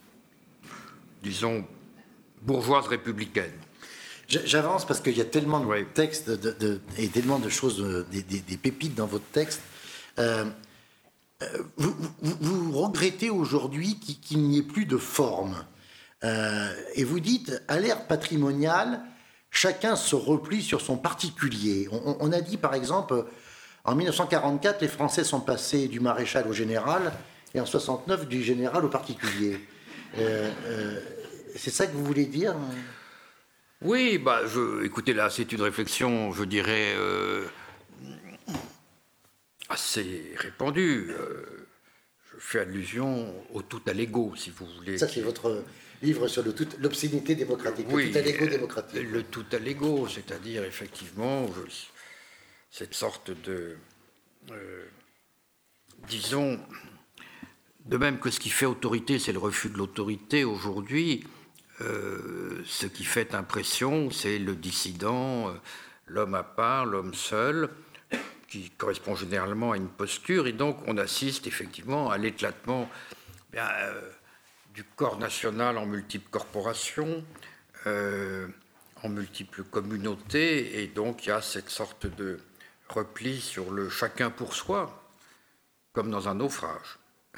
disons, bourgeoise républicaine. J'avance parce qu'il y a tellement de oui. textes de, de, et tellement de choses, des, des, des pépites dans votre texte. Euh, vous, vous, vous regrettez aujourd'hui qu'il, qu'il n'y ait plus de forme. Euh, et vous dites, à l'ère patrimoniale, chacun se replie sur son particulier. On, on a dit, par exemple, en dix-neuf cent quarante-quatre, les Français sont passés du maréchal au général, et en soixante-neuf, du général au particulier. Euh, euh, c'est ça que vous voulez dire ? Oui, bah, je, écoutez, là, c'est une réflexion, je dirais, euh, assez répandue. Euh, je fais allusion au tout à l'ego, si vous voulez. Ça, c'est votre livre sur le tout, l'obscénité démocratique, oui, le tout à l'ego démocratique. Le tout à l'ego, c'est-à-dire, effectivement, je, cette sorte de, euh, disons, de même que ce qui fait autorité, c'est le refus de l'autorité aujourd'hui, euh, ce qui fait impression, c'est le dissident, euh, l'homme à part, l'homme seul, qui correspond généralement à une posture, et donc on assiste effectivement à l'éclatement bien, euh, du corps national en multiples corporations, euh, en multiples communautés, et donc il y a cette sorte de repli sur le chacun pour soi, comme dans un naufrage.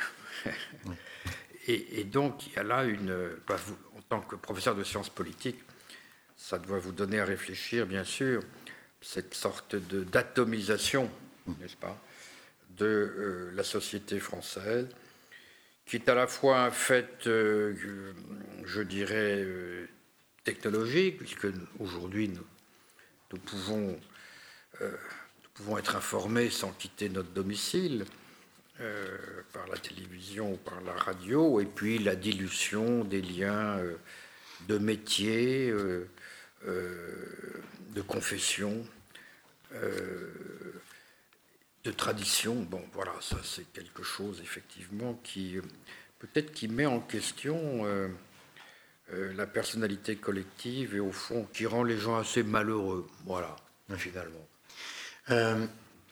et, et donc il y a là une, bah, vous, en tant que professeur de sciences politiques, ça doit vous donner à réfléchir, bien sûr, cette sorte de, d'atomisation, n'est-ce pas, de euh, la société française, qui est à la fois un fait, euh, je dirais, euh, technologique, puisque aujourd'hui nous, nous, pouvons, euh, nous pouvons être informés sans quitter notre domicile, euh, par la télévision ou par la radio, et puis la dilution des liens euh, de métier, euh, euh, de confession, euh, de tradition. Bon, voilà, ça c'est quelque chose effectivement qui peut-être qui met en question euh, euh, la personnalité collective et au fond qui rend les gens assez malheureux. Voilà, finalement. Euh,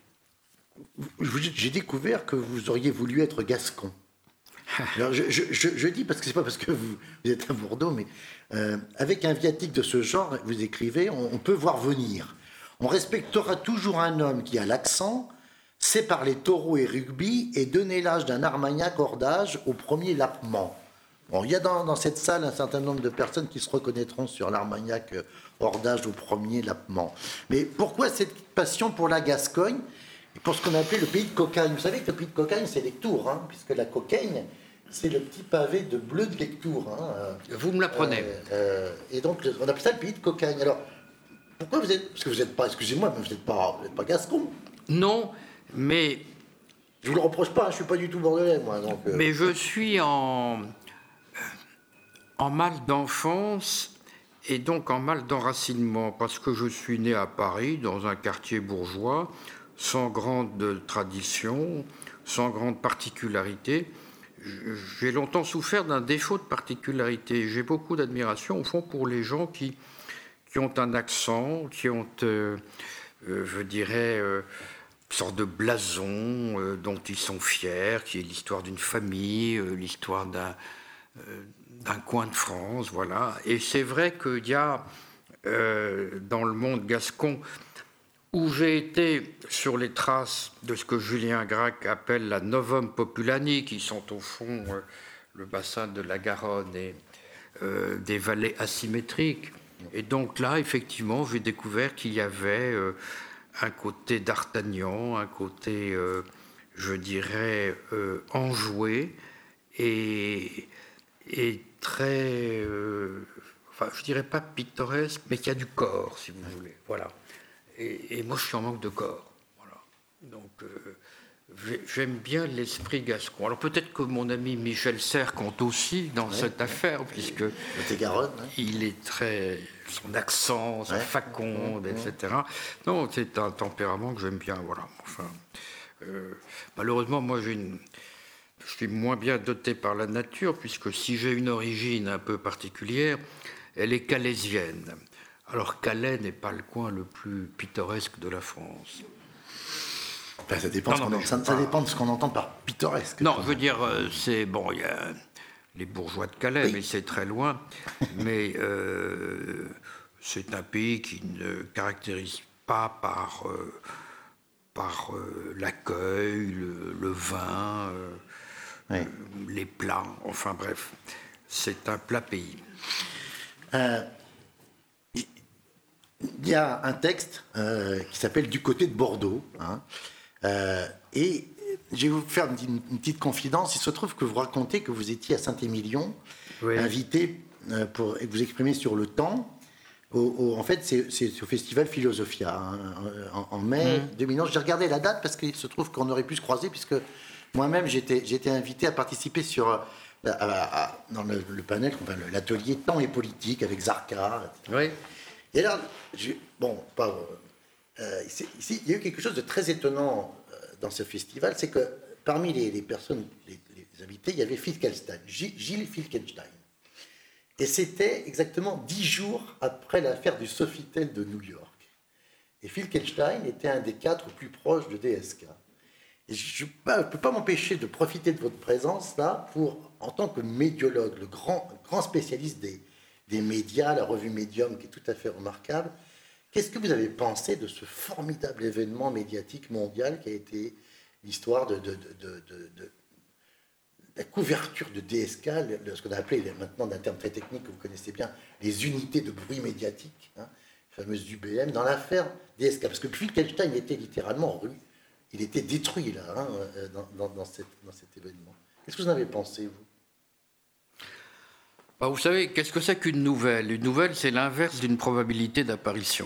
j'ai découvert que vous auriez voulu être gascon. Alors je, je, je, je dis parce que c'est pas parce que vous, vous êtes à Bordeaux, mais euh, avec un viatique de ce genre, vous écrivez, on, on peut voir venir. On respectera toujours un homme qui a l'accent, sait parler taureau et rugby et donner l'âge d'un Armagnac hors d'âge au premier lapement. Bon, il y a dans, dans cette salle un certain nombre de personnes qui se reconnaîtront sur l'Armagnac hors d'âge au premier lapement. Mais pourquoi cette passion pour la Gascogne et pour ce qu'on appelait le pays de cocagne? Vous savez que le pays de cocagne, c'est les Tours, hein, puisque la cocagne, c'est le petit pavé de bleu de Lectoure. Hein. Vous me l'apprenez. Euh, euh, et donc, on appelle ça le pays de cocagne. Alors, pourquoi vous êtes... Parce que vous n'êtes pas, excusez-moi, mais vous n'êtes pas, vous n'êtes pas gascon. Non, mais... Je vous le reproche pas, je ne suis pas du tout bordelais, moi. Donc, euh... Mais je suis en, en mal d'enfance et donc en mal d'enracinement, parce que je suis né à Paris, dans un quartier bourgeois, sans grande tradition, sans grande particularité. J'ai longtemps souffert d'un défaut de particularité. J'ai beaucoup d'admiration, au fond, pour les gens qui, qui ont un accent, qui ont, euh, euh, je dirais, euh, une sorte de blason euh, dont ils sont fiers, qui est l'histoire d'une famille, euh, l'histoire d'un, euh, d'un coin de France, voilà. Et c'est vrai qu'il y a, euh, dans le monde gascon, où j'ai été sur les traces de ce que Julien Gracq appelle la Novum Populani, qui sont au fond euh, le bassin de la Garonne et euh, des vallées asymétriques. Et donc là, effectivement, j'ai découvert qu'il y avait euh, un côté d'Artagnan, un côté, euh, je dirais, euh, enjoué et, et très, euh, enfin, je dirais pas pittoresque, mais qui a du corps, si vous voulez. Voilà. Et, et moi, je suis en manque de corps. Voilà. Donc, euh, j'aime bien l'esprit gascon. Alors, peut-être que mon ami Michel Serres compte aussi dans ouais, cette ouais. affaire, puisque Garonne, hein. il est très... son accent, sa ouais. faconde, ouais. et cetera. Non, c'est un tempérament que j'aime bien. Voilà. Enfin, euh, malheureusement, moi, j'ai une... je suis moins bien doté par la nature, puisque si j'ai une origine un peu particulière, elle est calaisienne. Alors Calais n'est pas le coin le plus pittoresque de la France. Ben, ça, dépend non, non, ça, ça dépend de ce qu'on entend par pittoresque. Non, je veux dire, c'est bon, il y a les bourgeois de Calais, oui. mais c'est très loin. mais euh, c'est un pays qui ne caractérise pas par, euh, par euh, l'accueil, le, le vin, euh, oui. euh, les plats, enfin bref, c'est un plat pays. Euh... Il y a un texte euh, qui s'appelle Du côté de Bordeaux. Hein, euh, et je vais vous faire une, une petite confidence. Il se trouve que vous racontez que vous étiez à Saint-Émilion, oui. invité euh, pour vous exprimer sur le temps. Au, au, en fait, c'est, c'est au festival Philosophia, hein, en, en mai mmh. deux mille onze. J'ai regardé la date parce qu'il se trouve qu'on aurait pu se croiser, puisque moi-même, j'étais, j'étais invité à participer sur, à, à, à, dans le, le panel, enfin, l'atelier Temps et politique avec Zarka. Oui. Et là, je, bon, pas, euh, ici, ici, il y a eu quelque chose de très étonnant euh, dans ce festival, c'est que parmi les, les personnes, les, les invités, il y avait Finkelstein, Gilles Finkelstein. Et c'était exactement dix jours après l'affaire du Sofitel de New York. Et Finkelstein était un des quatre plus proches de D S K. Et je ne peux pas m'empêcher de profiter de votre présence là pour, en tant que médiologue, le grand, grand spécialiste des, des médias, la revue Medium qui est tout à fait remarquable, qu'est-ce que vous avez pensé de ce formidable événement médiatique mondial qui a été l'histoire de, de, de, de, de, de la couverture de D S K, le, ce qu'on a appelé maintenant d'un terme très technique que vous connaissez bien, les unités de bruit médiatique, hein, les fameuses U B M, dans l'affaire D S K. Parce que Finkelstein était littéralement rue. Il était détruit, là, hein, dans, dans, dans, cette, dans cet événement. Qu'est-ce que vous en avez pensé, vous ? Bah, vous savez, qu'est-ce que c'est qu'une nouvelle ? Une nouvelle, c'est l'inverse d'une probabilité d'apparition.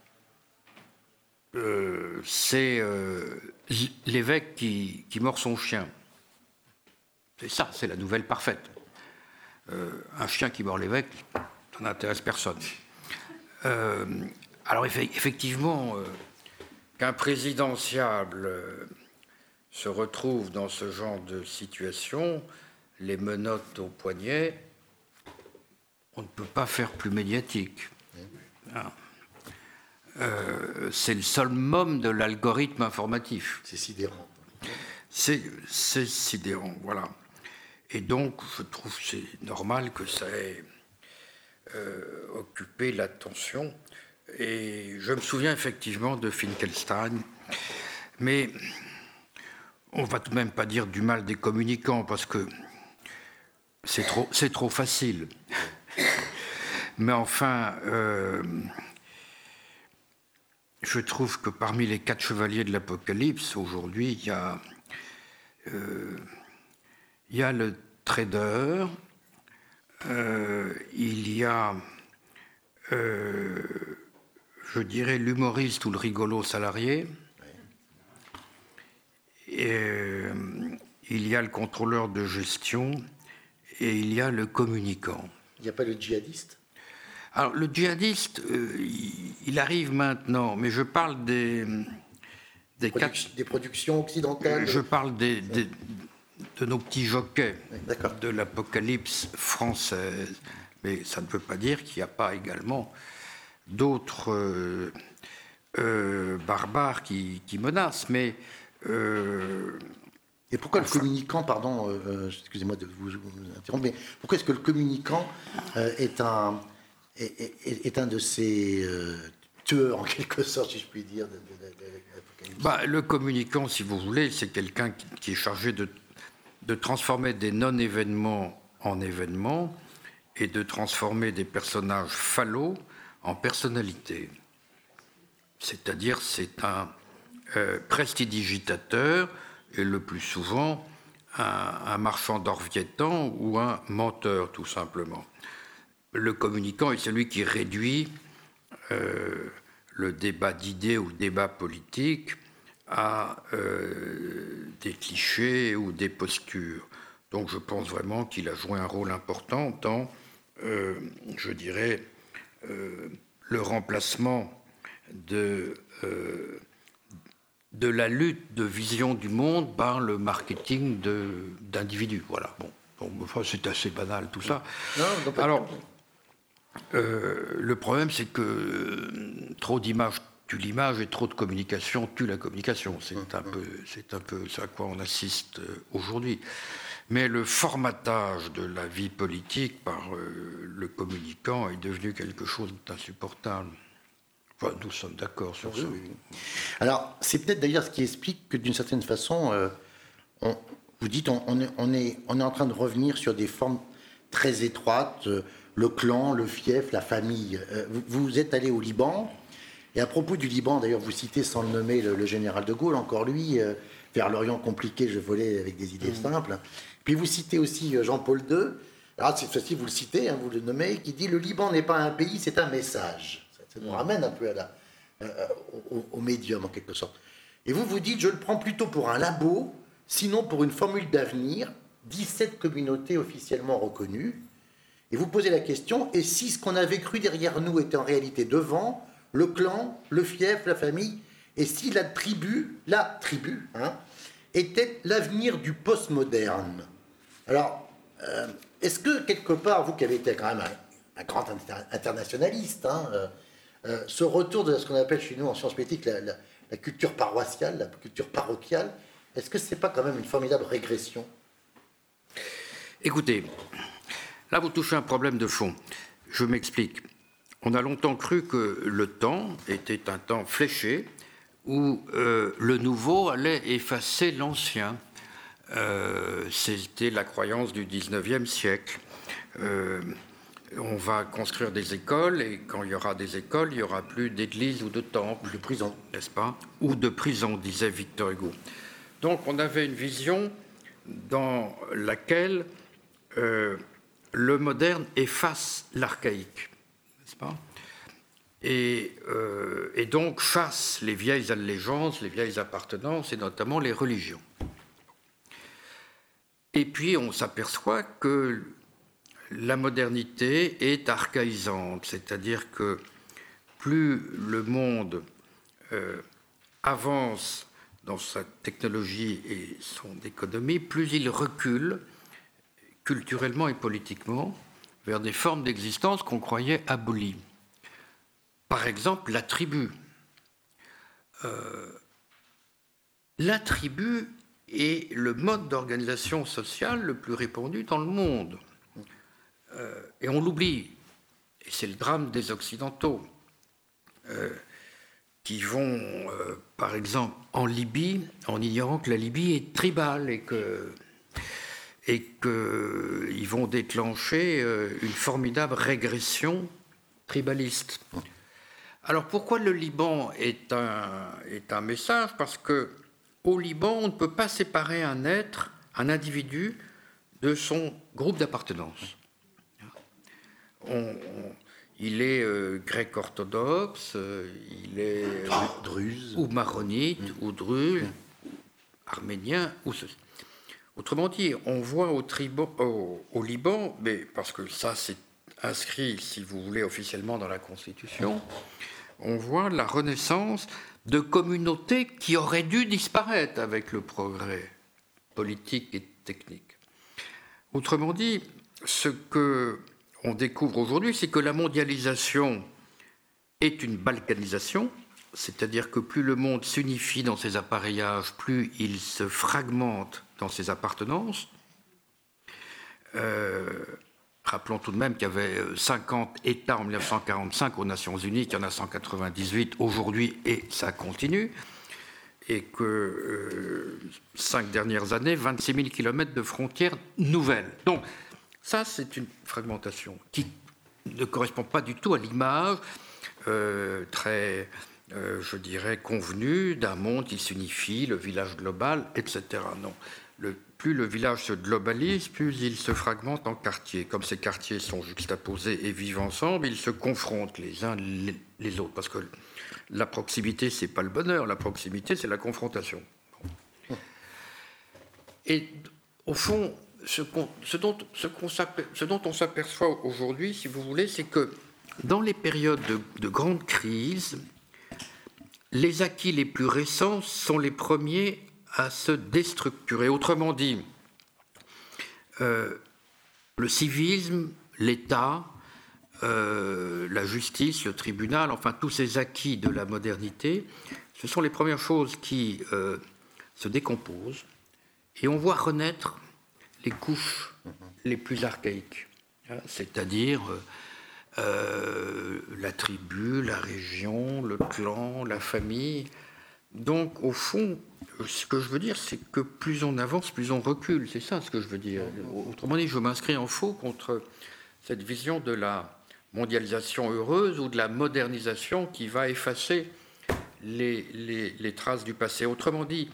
Euh, c'est euh, l'évêque qui, qui mord son chien. C'est ça, c'est la nouvelle parfaite. Euh, un chien qui mord l'évêque, ça n'intéresse personne. Euh, alors, effectivement... Euh, Qu'un présidentiable se retrouve dans ce genre de situation, les menottes au poignet, on ne peut pas faire plus médiatique. Ah. Euh, c'est le summum de l'algorithme informatif. C'est sidérant. C'est, c'est sidérant, voilà. Et donc, je trouve que c'est normal que ça ait euh, occupé l'attention. Et je me souviens effectivement de Finkelstein, mais on ne va tout de même pas dire du mal des communicants, parce que c'est trop, c'est trop facile. Mais enfin, euh, je trouve que parmi les quatre chevaliers de l'Apocalypse, aujourd'hui, il y a, euh, il y a le trader, euh, il y a... Euh, je dirais l'humoriste ou le rigolo salarié. Et, euh, il y a le contrôleur de gestion et il y a le communicant. Il n'y a pas le djihadiste ? Alors, le djihadiste, euh, il, il arrive maintenant, mais je parle des... Des, Produc- quatre, des productions occidentales. Je parle des, des, de nos petits jockeys, oui, de l'apocalypse française. Mais ça ne veut pas dire qu'il n'y a pas également d'autres euh, euh, barbares qui, qui menacent, mais... Euh, Et pourquoi enfin, le communicant, pardon, euh, excusez-moi de vous, vous interrompre, mais pourquoi est-ce que le communicant euh, est, un, est, est, est un de ces euh, tueurs, en quelque sorte, si je puis dire, de, de, de, de l'apocalypse ? Bah, le communicant, si vous voulez, c'est quelqu'un qui, qui est chargé de, de transformer des non-événements en événements et de transformer des personnages fallaux en personnalité. C'est-à-dire, c'est un euh, prestidigitateur et le plus souvent un, un marchand d'orviétan ou un menteur, tout simplement. Le communicant est celui qui réduit euh, le débat d'idées ou le débat politique à euh, des clichés ou des postures. Donc je pense vraiment qu'il a joué un rôle important dans, euh, je dirais, Euh, le remplacement de, euh, de la lutte de vision du monde par le marketing de, d'individus. Voilà. Bon, bon enfin, c'est assez banal tout ça. Non, non, pas Alors, euh, le problème, c'est que euh, trop d'images tue l'image et trop de communication tue la communication. C'est un peu, c'est un peu ça à quoi on assiste aujourd'hui. Mais le formatage de la vie politique par euh, le communicant est devenu quelque chose d'insupportable. Enfin, nous sommes d'accord sur oui, ça. Oui. Alors, c'est peut-être d'ailleurs ce qui explique que d'une certaine façon, euh, on, vous dites, on, on, est, on, est, on est en train de revenir sur des formes très étroites, euh, le clan, le fief, la famille. Euh, vous, vous êtes allé au Liban, et à propos du Liban, d'ailleurs, vous citez sans le nommer le, le général de Gaulle, encore lui, euh, vers l'Orient compliqué, je volais avec des idées mmh. simples. Puis vous citez aussi Jean-Paul deux, alors cette fois-ci vous le citez, hein, vous le nommez, qui dit « Le Liban n'est pas un pays, c'est un message ». Ça, ça nous ramène un peu à la, euh, au, au médium en quelque sorte. Et vous vous dites « Je le prends plutôt pour un labo, sinon pour une formule d'avenir, dix-sept communautés officiellement reconnues ». Et vous posez la question « Et si ce qu'on avait cru derrière nous était en réalité devant, le clan, le fief, la famille, et si la tribu, la tribu, hein, était l'avenir du postmoderne. Alors, euh, est-ce que quelque part, vous qui avez été quand même un, un grand inter- internationaliste, hein, euh, euh, ce retour de ce qu'on appelle chez nous en sciences politiques la, la, la culture paroissiale, la culture parochiale, est-ce que c'est pas quand même une formidable régression? Écoutez, là vous touchez un problème de fond. Je m'explique. On a longtemps cru que le temps était un temps fléché où euh, le nouveau allait effacer l'ancien. Euh, c'était la croyance du dix-neuvième siècle. Euh, on va construire des écoles et quand il y aura des écoles, il n'y aura plus d'églises ou de temples. De prison. N'est-ce pas? Ou de prison, disait Victor Hugo. Donc on avait une vision dans laquelle euh, le moderne efface l'archaïque. N'est-ce pas? Et, euh, et donc chasse les vieilles allégeances, les vieilles appartenances et notamment les religions. Et puis on s'aperçoit que la modernité est archaïsante, c'est-à-dire que plus le monde euh, avance dans sa technologie et son économie, plus il recule culturellement et politiquement vers des formes d'existence qu'on croyait abolies. Par exemple, la tribu. Euh, la tribu est le mode d'organisation sociale le plus répandu dans le monde. Euh, et on l'oublie. Et c'est le drame des Occidentaux, euh, qui vont, euh, par exemple, en Libye, en ignorant que la Libye est tribale et que et qu'ils vont déclencher euh, une formidable régression tribaliste. Alors pourquoi le Liban est un, est un message? Parce qu'au Liban, on ne peut pas séparer un être, un individu, de son groupe d'appartenance. On, on, il est euh, grec orthodoxe, euh, il est euh, druze, ou maronite, mmh. ou druze, mmh. arménien, ou ceci. Autrement dit, on voit au, tribo, au, au Liban, mais parce que ça c'est inscrit, si vous voulez, officiellement dans la Constitution, on voit la renaissance de communautés qui auraient dû disparaître avec le progrès politique et technique. Autrement dit, ce qu'on découvre aujourd'hui, c'est que la mondialisation est une balkanisation, c'est-à-dire que plus le monde s'unifie dans ses appareillages, plus il se fragmente dans ses appartenances. Euh, rappelons tout de même qu'il y avait cinquante États en mille neuf cent quarante-cinq aux Nations Unies, qu'il y en a cent quatre-vingt-dix-huit aujourd'hui, et ça continue, et que euh, cinq dernières années, vingt-six mille kilomètres de frontières nouvelles. Donc ça, c'est une fragmentation qui ne correspond pas du tout à l'image euh, très... Euh, je dirais, convenu d'un monde qui s'unifie, le village global, et cetera. Non. Le, plus le village se globalise, plus il se fragmente en quartiers. Comme ces quartiers sont juxtaposés et vivent ensemble, ils se confrontent les uns les, les autres. Parce que la proximité, c'est pas le bonheur, la proximité, c'est la confrontation. Et au fond, ce, qu'on, ce, dont, ce, qu'on ce dont on s'aperçoit aujourd'hui, si vous voulez, c'est que dans les périodes de, de grande crise, les acquis les plus récents sont les premiers à se déstructurer. Autrement dit, euh, le civisme, l'État, euh, la justice, le tribunal, enfin tous ces acquis de la modernité, ce sont les premières choses qui euh, se décomposent et on voit renaître les couches les plus archaïques, hein, c'est-à-dire... Euh, Euh, la tribu, la région, le clan, la famille. Donc, au fond, ce que je veux dire, c'est que plus on avance, plus on recule. C'est ça ce que je veux dire. Autrement dit, je m'inscris en faux contre cette vision de la mondialisation heureuse ou de la modernisation qui va effacer les, les, les traces du passé. Autrement dit,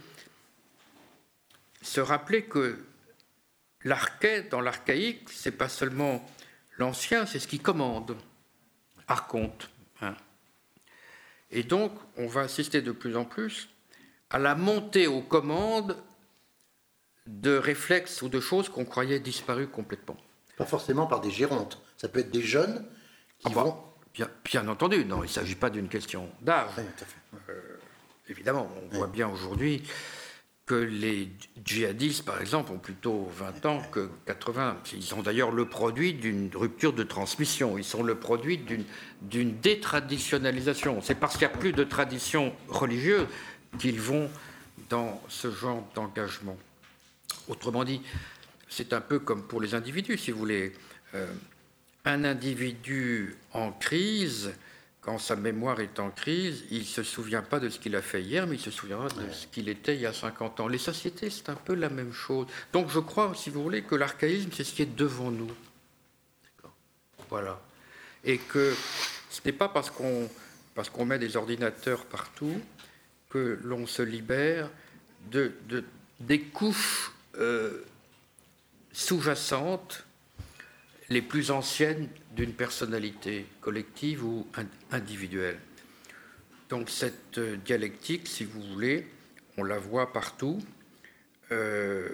se rappeler que l'archaïque, dans l'archaïque, c'est pas seulement... L'ancien, c'est ce qui commande, archonte. Hein. Et donc, on va assister de plus en plus à la montée aux commandes de réflexes ou de choses qu'on croyait disparues complètement. Pas forcément par des gérontes. Ça peut être des jeunes qui ah bah, vont... Bien, bien entendu, non, il ne s'agit pas d'une question d'âge. Oui, tout à fait. Euh, évidemment, on oui. voit bien aujourd'hui que les djihadistes, par exemple, ont plutôt vingt ans que quatre-vingts. Ils sont d'ailleurs le produit d'une rupture de transmission. Ils sont le produit d'une, d'une détraditionnalisation. C'est parce qu'il n'y a plus de tradition religieuse qu'ils vont dans ce genre d'engagement. Autrement dit, c'est un peu comme pour les individus, si vous voulez. Euh, un individu en crise, quand sa mémoire est en crise, il ne se souvient pas de ce qu'il a fait hier, mais il se souviendra de ce qu'il était il y a cinquante ans. Les sociétés, c'est un peu la même chose. Donc je crois, si vous voulez, que l'archaïsme, c'est ce qui est devant nous. Voilà. Et que ce n'est pas parce qu'on, parce qu'on met des ordinateurs partout que l'on se libère de, de, des couches euh, sous-jacentes les plus anciennes d'une personnalité collective ou individuelle. Donc cette dialectique, si vous voulez, on la voit partout. Euh,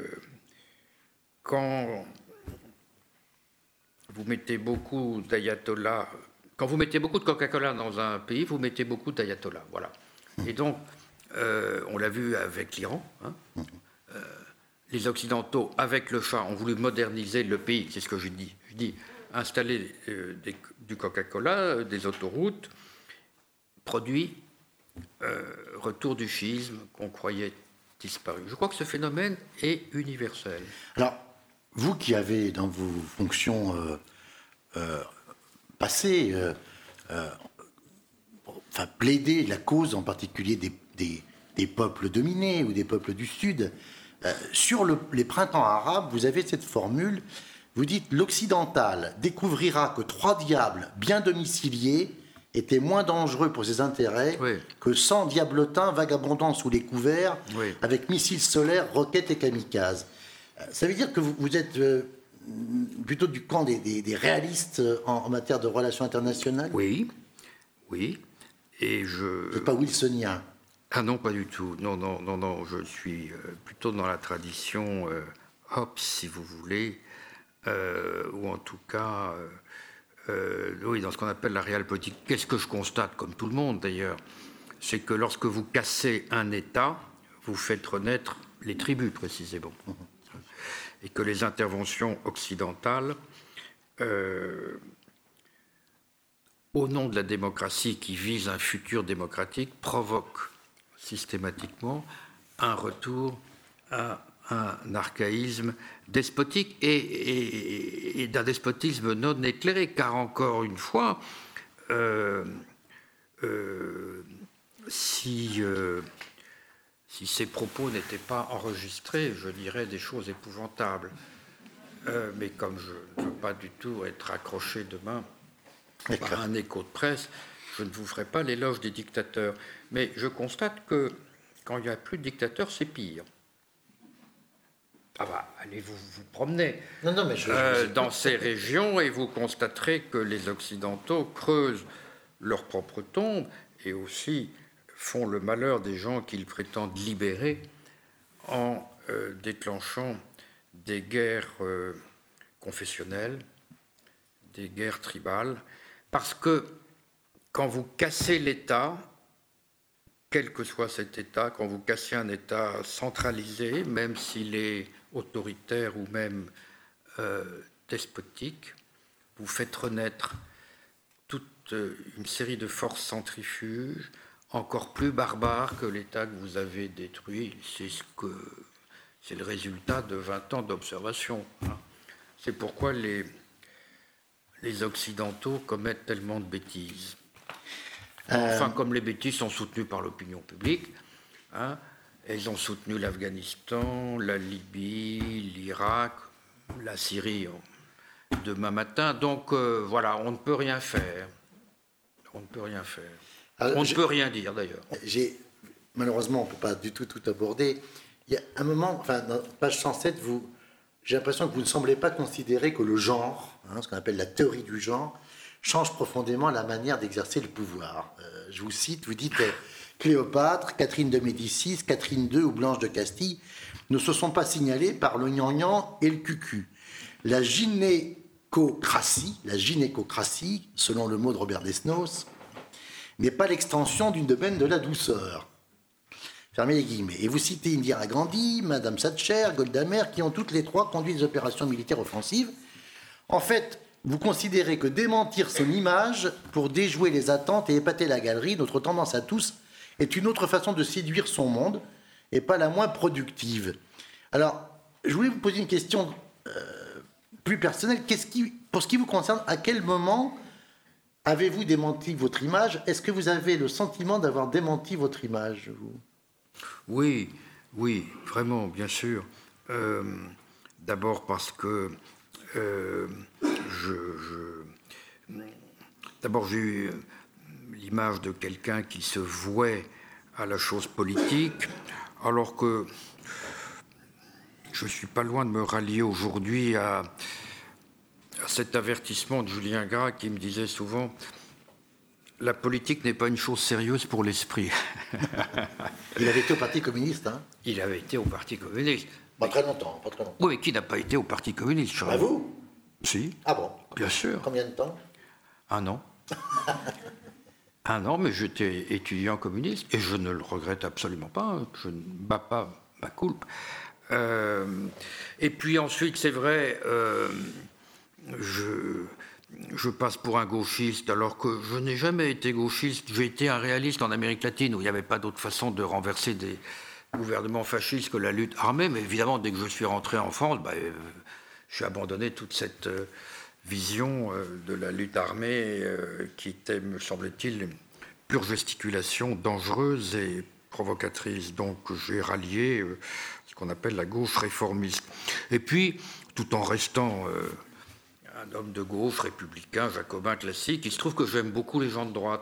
quand vous mettez beaucoup d'ayatollahs, quand vous mettez beaucoup de Coca-Cola dans un pays, vous mettez beaucoup d'ayatollahs. Voilà. Et donc, euh, on l'a vu avec l'Iran. Hein, euh, les Occidentaux, avec le Shah, ont voulu moderniser le pays. C'est ce que je dis. Je dis installer euh, des, du Coca-Cola, euh, des autoroutes, produit euh, retour du schisme qu'on croyait disparu. Je crois que ce phénomène est universel. Alors, vous qui avez dans vos fonctions euh, euh, passées, euh, euh, enfin, plaidé la cause en particulier des, des, des peuples dominés ou des peuples du Sud, euh, sur le, les printemps arabes, vous avez cette formule, vous dites « L'occidental découvrira que trois diables bien domiciliés étaient moins dangereux pour ses intérêts oui. que cent diablotins vagabondant sous les couverts oui. avec missiles solaires, roquettes et kamikazes. » Ça veut dire que vous, vous êtes euh, plutôt du camp des, des, des réalistes en, en matière de relations internationales ? Oui, oui. Et je... Vous n'êtes pas wilsonien ? Ah non, pas du tout. Non, non, non, non. Je suis euh, plutôt dans la tradition euh, Hobbes, si vous voulez, euh, ou en tout cas... Euh, Euh, oui, dans ce qu'on appelle la réelle politique. Qu'est-ce que je constate, comme tout le monde d'ailleurs, c'est que lorsque vous cassez un État, vous faites renaître les tribus précisément. Et que les interventions occidentales, euh, au nom de la démocratie qui vise un futur démocratique, provoquent systématiquement un retour à un archaïsme despotique et, et, et d'un despotisme non éclairé, car encore une fois, euh, euh, si, euh, si ces propos n'étaient pas enregistrés, je dirais des choses épouvantables. Euh, mais comme je ne veux pas du tout être accroché demain par un écho de presse, je ne vous ferai pas l'éloge des dictateurs. Mais je constate que quand il n'y a plus de dictateurs, c'est pire. Ah bah, allez vous vous promener non, non, mais je, euh, je dans ces régions et vous constaterez que les Occidentaux creusent leur propre tombe et aussi font le malheur des gens qu'ils prétendent libérer en euh, déclenchant des guerres euh, confessionnelles, des guerres tribales, parce que quand vous cassez l'État, quel que soit cet État, quand vous cassez un État centralisé, même s'il est autoritaire ou même euh, despotique, vous faites renaître toute une série de forces centrifuges encore plus barbares que l'État que vous avez détruit. C'est ce que c'est le résultat de vingt ans d'observation. Hein. C'est pourquoi les, les Occidentaux commettent tellement de bêtises. Enfin, comme les bêtises sont soutenues par l'opinion publique, hein, elles ont soutenu l'Afghanistan, la Libye, l'Irak, la Syrie demain matin. Donc euh, voilà, on ne peut rien faire. On ne peut rien faire. Alors, on ne peut rien dire d'ailleurs. J'ai, malheureusement, on ne peut pas du tout tout aborder. Il y a un moment, enfin, dans page cent sept, vous, j'ai l'impression que vous ne semblez pas considérer que le genre, hein, ce qu'on appelle la théorie du genre, change profondément la manière d'exercer le pouvoir. Euh, je vous cite, vous dites euh, Cléopâtre, Catherine de Médicis, Catherine deux ou Blanche de Castille ne se sont pas signalées par le gnangnan et le cucu. La gynécocratie, la gynécocratie, selon le mot de Robert Desnos, n'est pas l'extension d'une domaine de la douceur. Fermez les guillemets. Et vous citez Indira Gandhi, Madame Thatcher, Golda Meir, qui ont toutes les trois conduit des opérations militaires offensives. En fait, vous considérez que démentir son image pour déjouer les attentes et épater la galerie, notre tendance à tous, est une autre façon de séduire son monde et pas la moins productive. Alors, je voulais vous poser une question euh, plus personnelle. Qu'est-ce qui, pour ce qui vous concerne, à quel moment avez-vous démenti votre image? Est-ce que vous avez le sentiment d'avoir démenti votre image, vous? Oui, oui, vraiment, bien sûr. Euh, d'abord parce que euh, je, je, d'abord j'ai eu l'image de quelqu'un qui se vouait à la chose politique, alors que je ne suis pas loin de me rallier aujourd'hui à, à cet avertissement de Julien Gras qui me disait souvent « La politique n'est pas une chose sérieuse pour l'esprit ». Il avait été au Parti communiste, hein? Il avait été au Parti communiste. Pas très longtemps, pas très longtemps. Oui, mais qui n'a pas été au Parti communiste, Charles? Bah vous? Si. Ah bon? Bien sûr. Combien de temps? Un an. Un an, mais j'étais étudiant communiste et je ne le regrette absolument pas. Je ne bats pas ma culpe. Euh, et puis ensuite, c'est vrai, euh, je, je passe pour un gauchiste alors que je n'ai jamais été gauchiste. J'ai été un réaliste en Amérique latine où il n'y avait pas d'autre façon de renverser des gouvernements fascistes que la lutte armée. Mais évidemment, dès que je suis rentré en France, bah, euh, j'ai abandonné toute cette euh, vision euh, de la lutte armée euh, qui était, me semble-t-il, une pure gesticulation dangereuse et provocatrice. Donc j'ai rallié euh, ce qu'on appelle la gauche réformiste. Et puis, tout en restant euh, un homme de gauche, républicain, jacobin classique, il se trouve que j'aime beaucoup les gens de droite.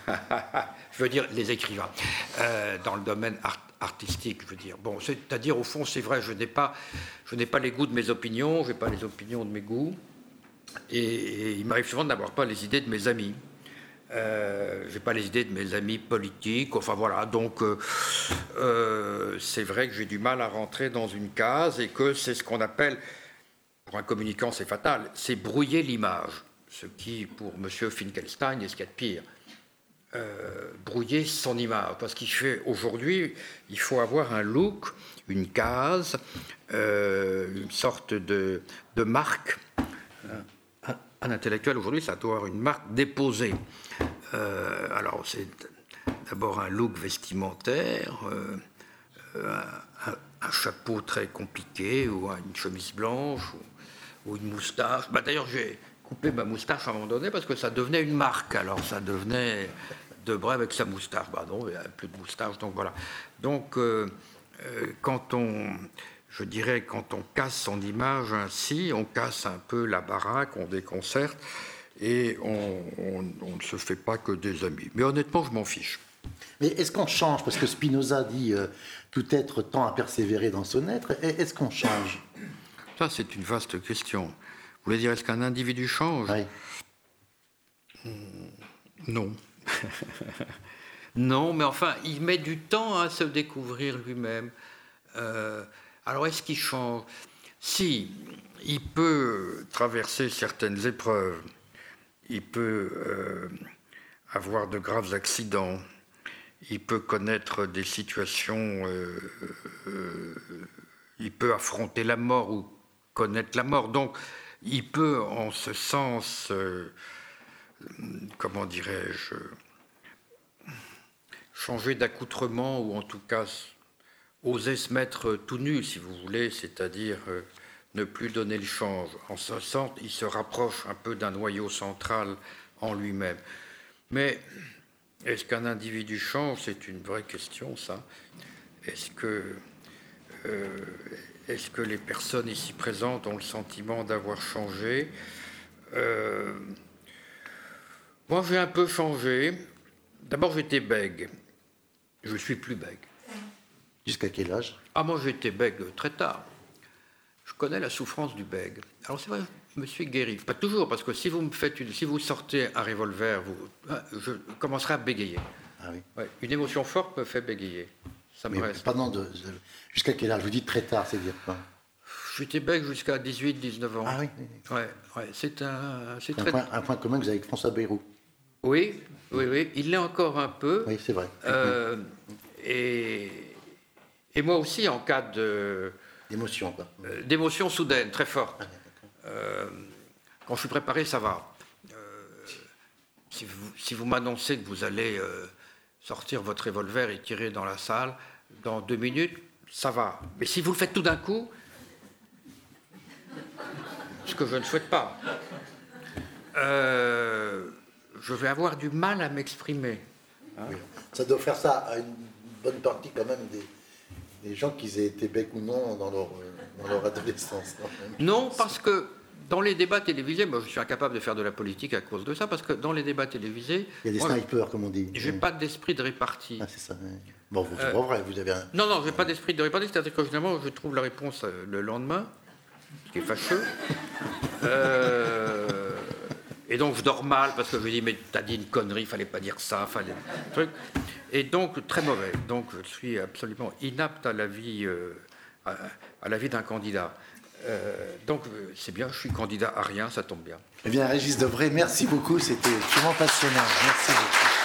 Je veux dire, les écrivains, euh, dans le domaine art artistique, je veux dire. Bon, c'est-à-dire, au fond, c'est vrai, je n'ai pas, je n'ai pas les goûts de mes opinions, je n'ai pas les opinions de mes goûts, et, et il m'arrive souvent de n'avoir pas les idées de mes amis. Euh, je n'ai pas les idées de mes amis politiques, enfin voilà, donc euh, euh, c'est vrai que j'ai du mal à rentrer dans une case et que c'est ce qu'on appelle, pour un communicant c'est fatal, c'est brouiller l'image, ce qui pour M. Finkelstein est ce qu'il y a de pire. Euh, brouiller son image, parce qu'il fait aujourd'hui, il faut avoir un look, une case, euh, une sorte de, de marque. Un, un intellectuel aujourd'hui, ça doit avoir une marque déposée. Euh, alors c'est d'abord un look vestimentaire, euh, un, un, un chapeau très compliqué, ou une chemise blanche, ou, ou une moustache. Bah, d'ailleurs, j'ai coupé ma moustache à un moment donné parce que ça devenait une marque. Alors ça devenait Debray avec sa moustache. Bah non, il n'y a plus de moustache, donc voilà. Donc euh, euh, quand on, je dirais, quand on casse son image ainsi, on casse un peu la baraque, on déconcerte, et on, on, on ne se fait pas que des amis. Mais honnêtement, je m'en fiche. Mais est-ce qu'on change? Parce que Spinoza dit euh, tout être tend à persévérer dans son être. Est-ce qu'on change? Ça, c'est une vaste question. Vous voulez dire, est-ce qu'un individu change? Oui. Non. Non, mais enfin, il met du temps à se découvrir lui-même. Euh, alors, est-ce qu'il change? Si, il peut traverser certaines épreuves, il peut euh, avoir de graves accidents, il peut connaître des situations, euh, euh, il peut affronter la mort ou connaître la mort. Donc, il peut, en ce sens, euh, comment dirais-je, changer d'accoutrement, ou en tout cas oser se mettre tout nu, si vous voulez, c'est-à-dire euh, ne plus donner le change. En ce sens, il se rapproche un peu d'un noyau central en lui-même. Mais est-ce qu'un individu change? C'est une vraie question, ça. Est-ce que, euh, est-ce que les personnes ici présentes ont le sentiment d'avoir changé? euh, Moi, j'ai un peu changé. D'abord, j'étais bègue. Je ne suis plus bègue. Jusqu'à quel âge? Ah, moi, j'étais bègue très tard. Je connais la souffrance du bègue. Alors, c'est vrai, je me suis guéri. Pas toujours, parce que si vous me faites une, si vous sortez un revolver, vous, je commencerai à bégayer. Ah oui. Ouais, une émotion forte me fait bégayer. Ça me Mais reste. Pardon, de, de, jusqu'à quel âge? Vous dites très tard, c'est dire quoi? J'étais bègue jusqu'à dix-huit dix-neuf ans. Ah oui, oui, oui. Ouais, ouais, c'est un, c'est un, très... point, un point commun que vous avez avec François Bayrou. Oui, oui, oui. Il l'est encore un peu. Oui, c'est vrai. Euh, et, Et moi aussi, en cas de... D'émotion, quoi. Euh, d'émotion soudaine, très forte. Euh, quand je suis préparé, ça va. Euh, si vous, si vous m'annoncez que vous allez euh, sortir votre revolver et tirer dans la salle, dans deux minutes, ça va. Mais si vous le faites tout d'un coup, ce que je ne souhaite pas, euh, je vais avoir du mal à m'exprimer. Hein. Oui. Ça doit faire ça à une bonne partie quand même des, des gens qui aient été becs ou non dans leur, dans leur adolescence. Non, parce que dans les débats télévisés, moi je suis incapable de faire de la politique à cause de ça, parce que dans les débats télévisés... Il y a des moi, snipers, comme on dit. J'ai pas d'esprit de répartie. Ah, c'est ça. Oui. Bon, c'est euh, pas vrai, vous avez un... Non, non, j'ai pas d'esprit de répartie, c'est-à-dire que généralement je trouve la réponse le lendemain, ce qui est fâcheux. euh, et donc je dors mal, parce que je me dis, mais t'as dit une connerie, il fallait pas dire ça, fallait... Truc. Et donc, très mauvais. Donc je suis absolument inapte à la vie, euh, à, à la vie d'un candidat. Euh, donc c'est bien, je suis candidat à rien, ça tombe bien. Eh bien, Régis Debray, merci beaucoup, c'était vraiment passionnant. Merci beaucoup.